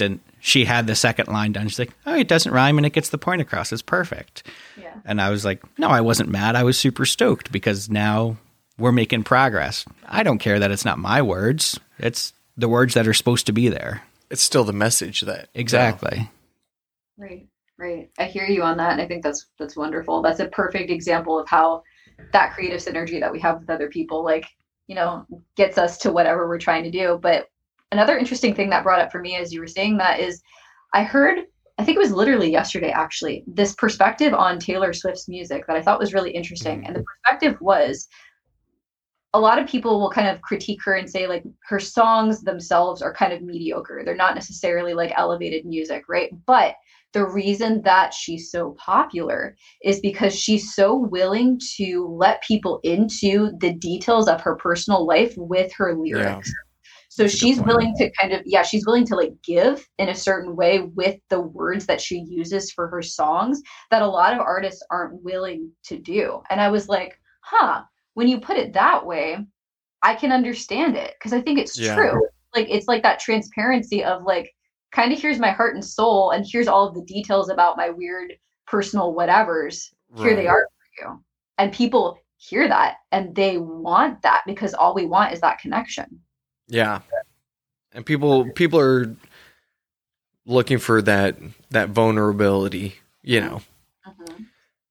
she had the second line done. She's like, oh, it doesn't rhyme and it gets the point across. It's perfect. Yeah. And I was like, no, I wasn't mad. I was super stoked because now we're making progress. I don't care that it's not my words. It's the words that are supposed to be there. It's still the message that exactly. Right. Right. I hear you on that. And I think that's, that's wonderful. That's a perfect example of how that creative synergy that we have with other people, like, you know, gets us to whatever we're trying to do. But another interesting thing that brought up for me as you were saying that is I heard, I think it was literally yesterday, actually, this perspective on Taylor Swift's music that I thought was really interesting. Mm-hmm. And the perspective was a lot of people will kind of critique her and say like her songs themselves are kind of mediocre. They're not necessarily like elevated music, right? But the reason that she's so popular is because she's so willing to let people into the details of her personal life with her lyrics. Yeah. So That's she's willing to kind of, yeah, she's willing to like give in a certain way with the words that she uses for her songs that a lot of artists aren't willing to do. And I was like, huh, when you put it that way, I can understand it because I think it's yeah. true. Like, it's like that transparency of like, kind of here's my heart and soul, and here's all of the details about my weird personal whatevers. Right. Here they are for you. And people hear that and they want that because all we want is that connection. Yeah. And people people are looking for that that vulnerability, you know. Mm-hmm.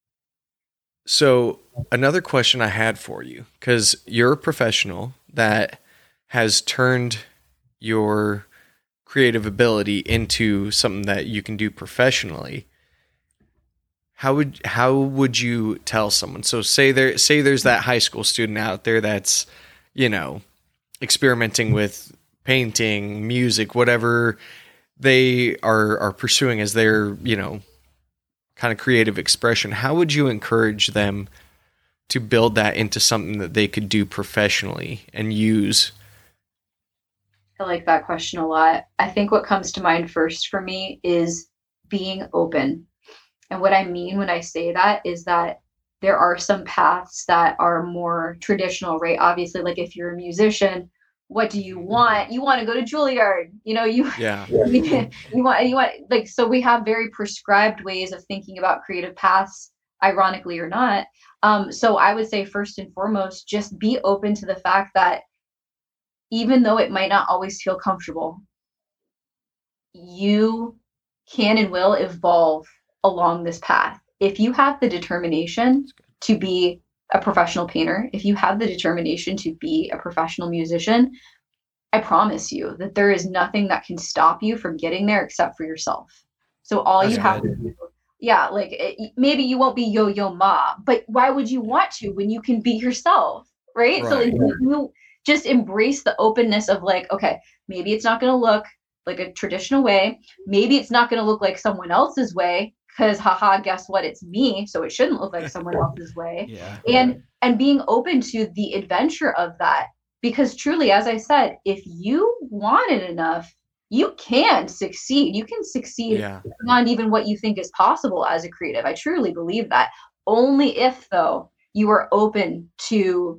So another question I had for you, because you're a professional that has turned your creative ability into something that you can do professionally. How would how would you tell someone? So say there say there's that high school student out there that's, you know, experimenting with painting, music, whatever they are are pursuing as their, you know, kind of creative expression. How would you encourage them to build that into something that they could do professionally and use? I like that question a lot. I think what comes to mind first for me is being open. And what I mean when I say that is that there are some paths that are more traditional, right? Obviously, like if you're a musician, what do you want? You want to go to Juilliard, you know, you, yeah. you, you want, you want like, so we have very prescribed ways of thinking about creative paths, ironically or not. Um, so I would say first and foremost, just be open to the fact that even though it might not always feel comfortable, you can and will evolve along this path. If you have the determination to be a professional painter, if you have the determination to be a professional musician, I promise you that there is nothing that can stop you from getting there except for yourself. So all That's you have good. to do, yeah, like it, maybe you won't be Yo-Yo Ma, but why would you want to when you can be yourself, right? right. So like, you just embrace the openness of like, okay, maybe it's not going to look like a traditional way. Maybe it's not going to look like someone else's way because haha, guess what? It's me. So it shouldn't look like someone else's way. Yeah. And, and being open to the adventure of that, because truly, as I said, if you want it enough, you can succeed. You can succeed yeah. beyond even what you think is possible as a creative. I truly believe that. Only if though you are open to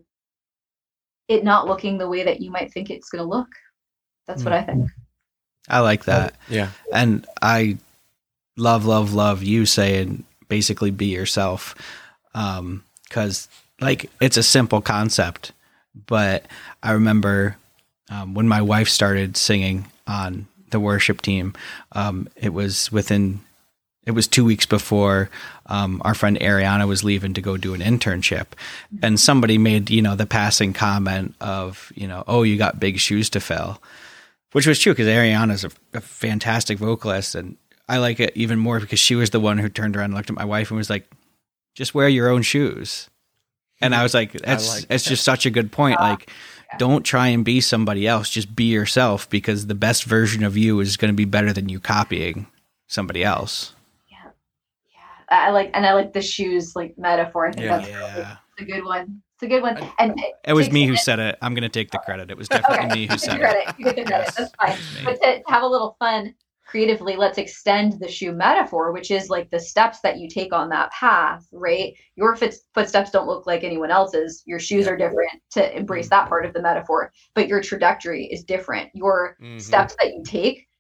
it not looking the way that you might think it's going to look. That's mm. what I think. I like that. Yeah. And I love, love, love you saying basically be yourself. Um, cause like it's a simple concept, but I remember, um, when my wife started singing on the worship team, um, it was within, it was two weeks before, um, our friend Ariana was leaving to go do an internship, and somebody made, you know, the passing comment of, you know, oh, you got big shoes to fill, which was true because Ariana's a, a fantastic vocalist. And I like it even more because she was the one who turned around and looked at my wife and was like, just wear your own shoes. And I was like, that's, like it's just such a good point. Uh, like, yeah. Don't try and be somebody else. Just be yourself, because the best version of you is going to be better than you copying somebody else. Yeah. Yeah. I like, and I like the shoes, like metaphor. I think yeah. that's yeah. really, it's a good one. It's a good one. And it, it was me who said it. I'm going to take the credit. It was definitely okay. me who said credit. it. You get the credit. Yes. That's fine. But to, to have a little fun creatively, let's extend the shoe metaphor, which is like the steps that you take on that path, right? Your foot, footsteps don't look like anyone else's. Your shoes yeah. are different, to embrace that part of the metaphor, but your trajectory is different. Your mm-hmm. steps that you take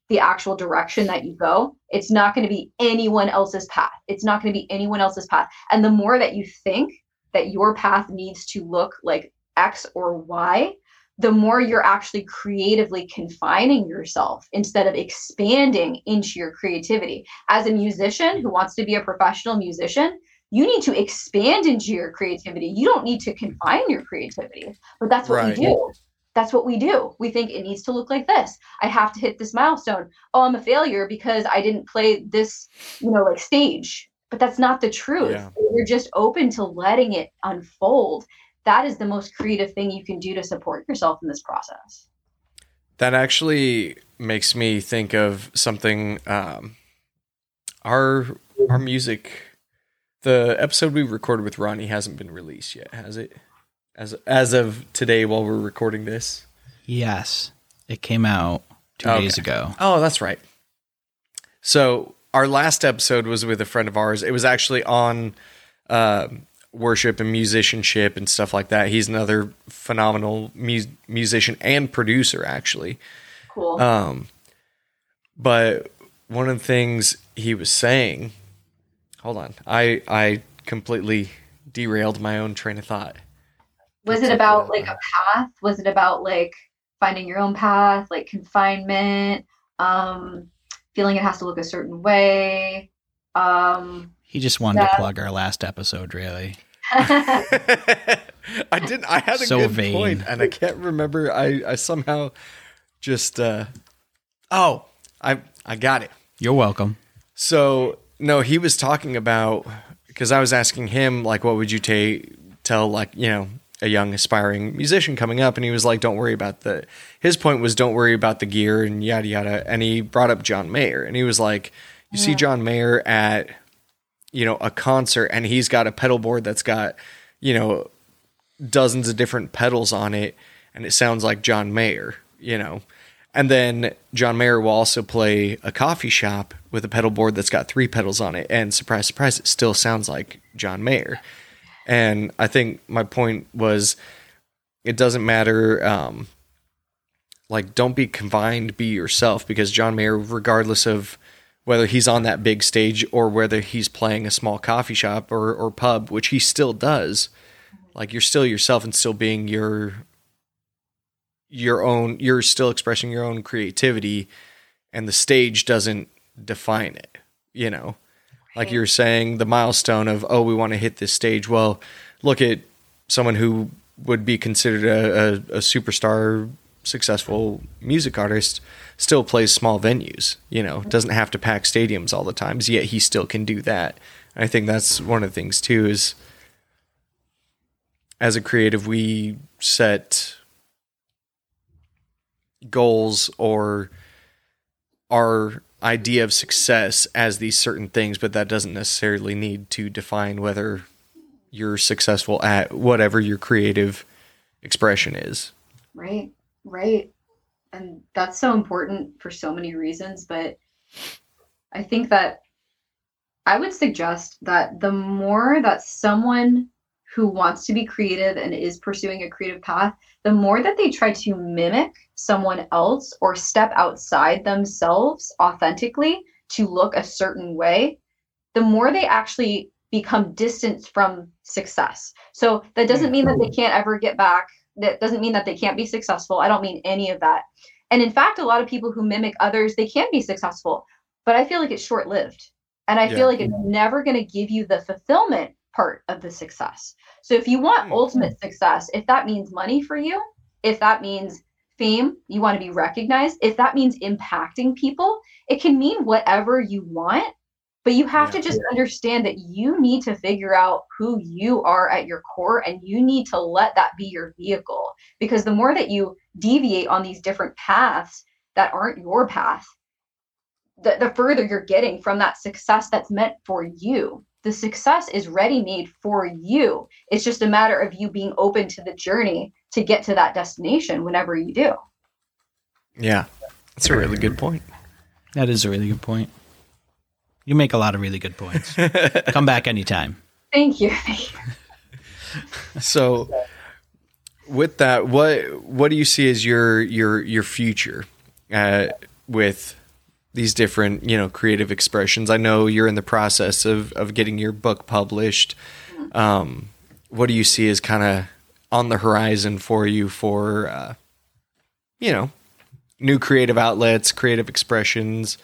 the actual direction that you go. It's not going to be anyone else's path. It's not going to be anyone else's path. And the more that you think that your path needs to look like X or Y, the more you're actually creatively confining yourself instead of expanding into your creativity. As a musician who wants to be a professional musician, you need to expand into your creativity. You don't need to confine your creativity, but that's what Right. we do. That's what we do. We think it needs to look like this. I have to hit this milestone. Oh, I'm a failure because I didn't play this, you know, like stage. But that's not the truth. Yeah. You're just open to letting it unfold. That is the most creative thing you can do to support yourself in this process. That actually makes me think of something. Um, our our music, the episode we recorded with Ronnie hasn't been released yet, has it? As as of today, while we're recording this. Yes, it came out two Okay. days ago. Oh, that's right. So our last episode was with a friend of ours. It was actually on uh, worship and musicianship and stuff like that. He's another phenomenal mu- musician and producer, actually. Cool. Um, but one of the things he was saying, hold on, I I completely derailed my own train of thought. Was it about like a path? Was it about like finding your own path, like confinement, um, feeling it has to look a certain way? Um, He just wanted Yeah. to plug our last episode, really. I didn't. I had a So good vain. point, and I can't remember. I I somehow just. Uh, oh, I I got it. You're welcome. So no, he was talking about, because I was asking him like, what would you ta- tell like you know a young aspiring musician coming up, and he was like, don't worry about the. His point was don't worry about the gear and yada yada, and he brought up John Mayer, and he was like, you see Yeah. John Mayer at you know a concert, and he's got a pedal board that's got you know dozens of different pedals on it, and it sounds like John Mayer, you know. And then John Mayer will also play a coffee shop with a pedal board that's got three pedals on it, and surprise, surprise, it still sounds like John Mayer. And I think my point was, it doesn't matter, um, like, don't be confined, be yourself, because John Mayer, regardless of whether he's on that big stage or whether he's playing a small coffee shop or, or pub, which he still does, like, you're still yourself and still being your your own, you're still expressing your own creativity, and the stage doesn't define it, you know. Like you were saying, the milestone of, oh, we want to hit this stage. Well, look at someone who would be considered a, a, a superstar, successful music artist, still plays small venues, you know, doesn't have to pack stadiums all the time, yet he still can do that. I think that's one of the things too, is as a creative, we set goals or our idea of success as these certain things, but that doesn't necessarily need to define whether you're successful at whatever your creative expression is. Right, right. And that's so important for so many reasons. But I think that I would suggest that the more that someone who wants to be creative and is pursuing a creative path, the more that they try to mimic someone else or step outside themselves authentically to look a certain way, the more they actually become distant from success. So that doesn't mean that they can't ever get back. That doesn't mean that they can't be successful. I don't mean any of that. And in fact, a lot of people who mimic others, they can be successful, but I feel like it's short-lived. And I Yeah. feel like it's never going to give you the fulfillment part of the success. So if you want Hmm. ultimate success, if that means money for you, if that means fame, you want to be recognized, if that means impacting people, it can mean whatever you want, but you have Yeah. to just understand that you need to figure out who you are at your core, and you need to let that be your vehicle. Because the more that you deviate on these different paths that aren't your path, the, the further you're getting from that success that's meant for you. The success is ready-made for you. It's just a matter of you being open to the journey to get to that destination whenever you do. Yeah, that's a really good point. That is a really good point. You make a lot of really good points. Come back anytime. Thank you. Thank you. So with that, what what do you see as your your your future uh, with these different, you know, creative expressions? I know you're in the process of, of getting your book published. Um, what do you see as kind of on the horizon for you for, uh, you know, new creative outlets, creative expressions?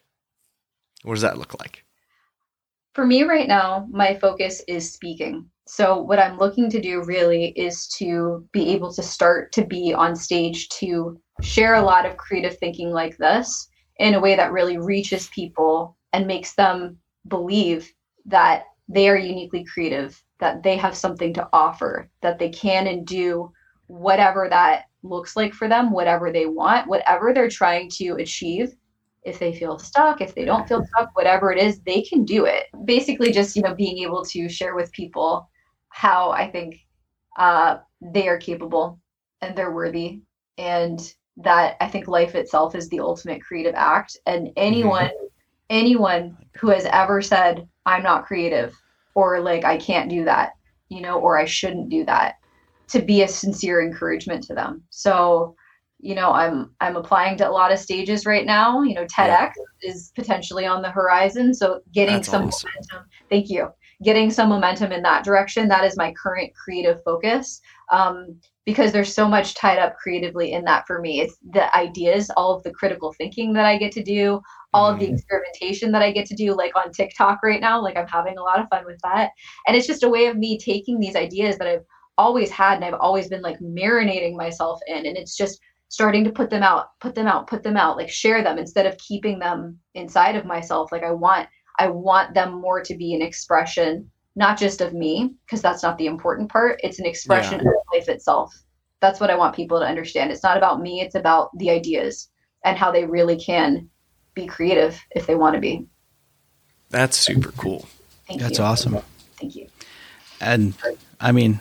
What does that look like? For me right now, my focus is speaking. So what I'm looking to do really is to be able to start to be on stage to share a lot of creative thinking like this in a way that really reaches people and makes them believe that they are uniquely creative, that they have something to offer, that they can and do whatever that looks like for them, whatever they want, whatever they're trying to achieve. If they feel stuck, if they don't feel stuck, whatever it is, they can do it. Basically just, you know, being able to share with people how I think uh, they are capable and they're worthy, and that I think life itself is the ultimate creative act. And anyone, mm-hmm. anyone who has ever said, I'm not creative, or like, I can't do that, you know, or I shouldn't do that, to be a sincere encouragement to them. So, you know, I'm I'm applying to a lot of stages right now. You know, TEDx yeah. is potentially on the horizon. So getting That's some awesome. momentum. Thank you. Getting some momentum in that direction. That is my current creative focus. Um, because there's so much tied up creatively in that for me. It's the ideas, all of the critical thinking that I get to do, all mm-hmm. of the experimentation that I get to do, like on TikTok right now. Like I'm having a lot of fun with that. And it's just a way of me taking these ideas that I've always had and I've always been like marinating myself in. And it's just starting to put them out, put them out, put them out, like share them instead of keeping them inside of myself. Like I want, I want them more to be an expression, not just of me, because that's not the important part. It's an expression yeah. of life itself. That's what I want people to understand. It's not about me. It's about the ideas and how they really can be creative if they want to be. That's super cool. Thank That's you. awesome. Thank you. And I mean,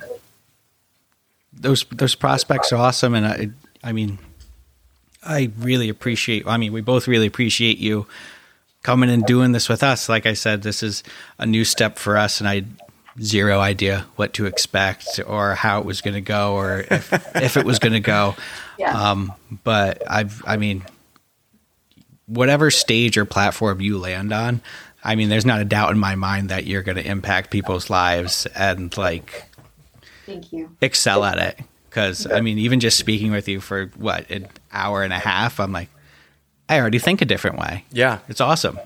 those, those prospects are awesome. And I, I mean, I really appreciate, I mean, we both really appreciate you coming and doing this with us. Like I said, this is a new step for us, and I had zero idea what to expect or how it was going to go, or if, if it was going to go. Yeah. Um, but I've, I mean, whatever stage or platform you land on, I mean, there's not a doubt in my mind that you're going to impact people's lives and like, thank you, excel at it. Because, I mean, even just speaking with you for, what, an hour and a half, I'm like, I already think a different way. Yeah. It's awesome.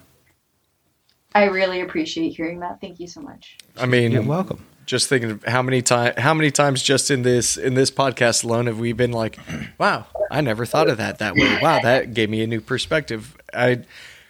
I really appreciate hearing that. Thank you so much. I mean, you're welcome. Just thinking of how many time, how many times just in this in this podcast alone have we been like, wow, I never thought of that that way. Wow, that gave me a new perspective. I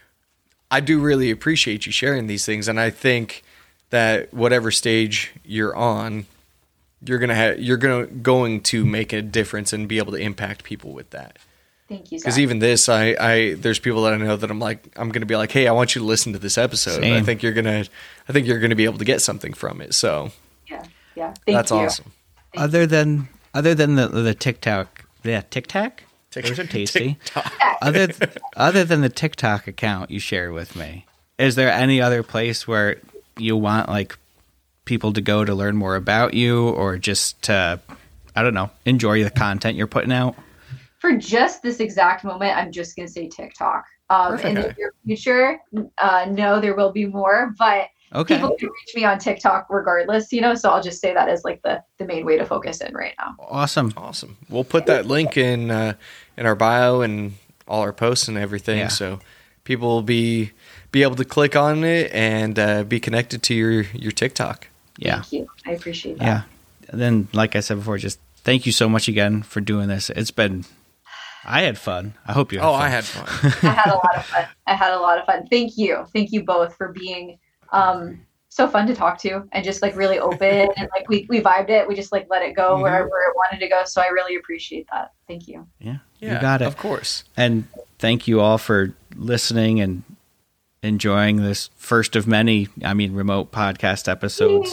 I do really appreciate you sharing these things, and I think that whatever stage you're on, you're gonna have you're gonna going to make a difference and be able to impact people with that. Thank you. Because even this, I, I there's people that I know that I'm like I'm gonna be like, hey, I want you to listen to this episode. I think you're gonna I think you're gonna be able to get something from it. So yeah, yeah, Thank that's you. awesome. Thank other than other than the the TikTok, yeah, TikTok, Tic- those are tasty. TikTok. other th- other than the TikTok account you shared with me, is there any other place where you want like people to go to learn more about you, or just to, I don't know, enjoy the content you're putting out? For just this exact moment, I'm just going to say TikTok. Um, in the near future, uh, no, there will be more, but okay. people can reach me on TikTok regardless, you know, so I'll just say that as like the, the main way to focus in right now. Awesome. Awesome. We'll put that link in, uh, in our bio and all our posts and everything. Yeah. So people will be, be able to click on it and uh, be connected to your, your TikTok. Yeah. Thank you. I appreciate that. Yeah. And then, like I said before, just thank you so much again for doing this. It's been, I had fun. I hope you had oh, fun. I had fun. I had a lot of fun. I had a lot of fun. Thank you. Thank you both for being um, so fun to talk to and just like really open and like we, we vibed it. We just like let it go mm-hmm. wherever it wanted to go. So I really appreciate that. Thank you. Yeah, yeah, you got it. Of course. And thank you all for listening and enjoying this first of many, I mean, remote podcast episodes.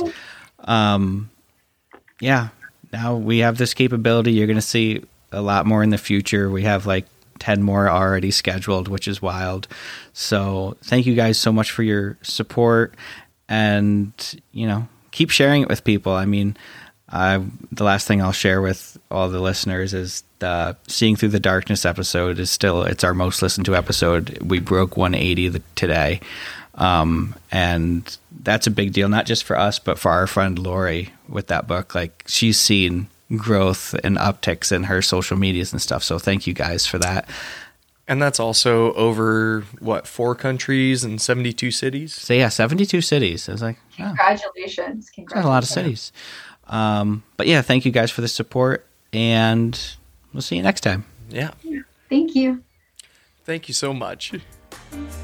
Um, yeah, now we have this capability. You're going to see a lot more in the future. We have like ten more already scheduled, which is wild. So thank you guys so much for your support, and, you know, keep sharing it with people. I mean, Uh, the last thing I'll share with all the listeners is the Seeing Through the Darkness episode is still, it's our most listened to episode. We broke one eighty the, today. Um, and that's a big deal, not just for us, but for our friend Lori with that book. Like, she's seen growth and upticks in her social medias and stuff. So thank you guys for that. And that's also over, what, four countries and seventy-two cities? So yeah, seventy-two cities. I was like, oh, Congratulations. Congratulations. that's a lot of cities. Um, but yeah, thank you guys for the support, and we'll see you next time. Yeah. Thank you. Thank you so much. Thanks.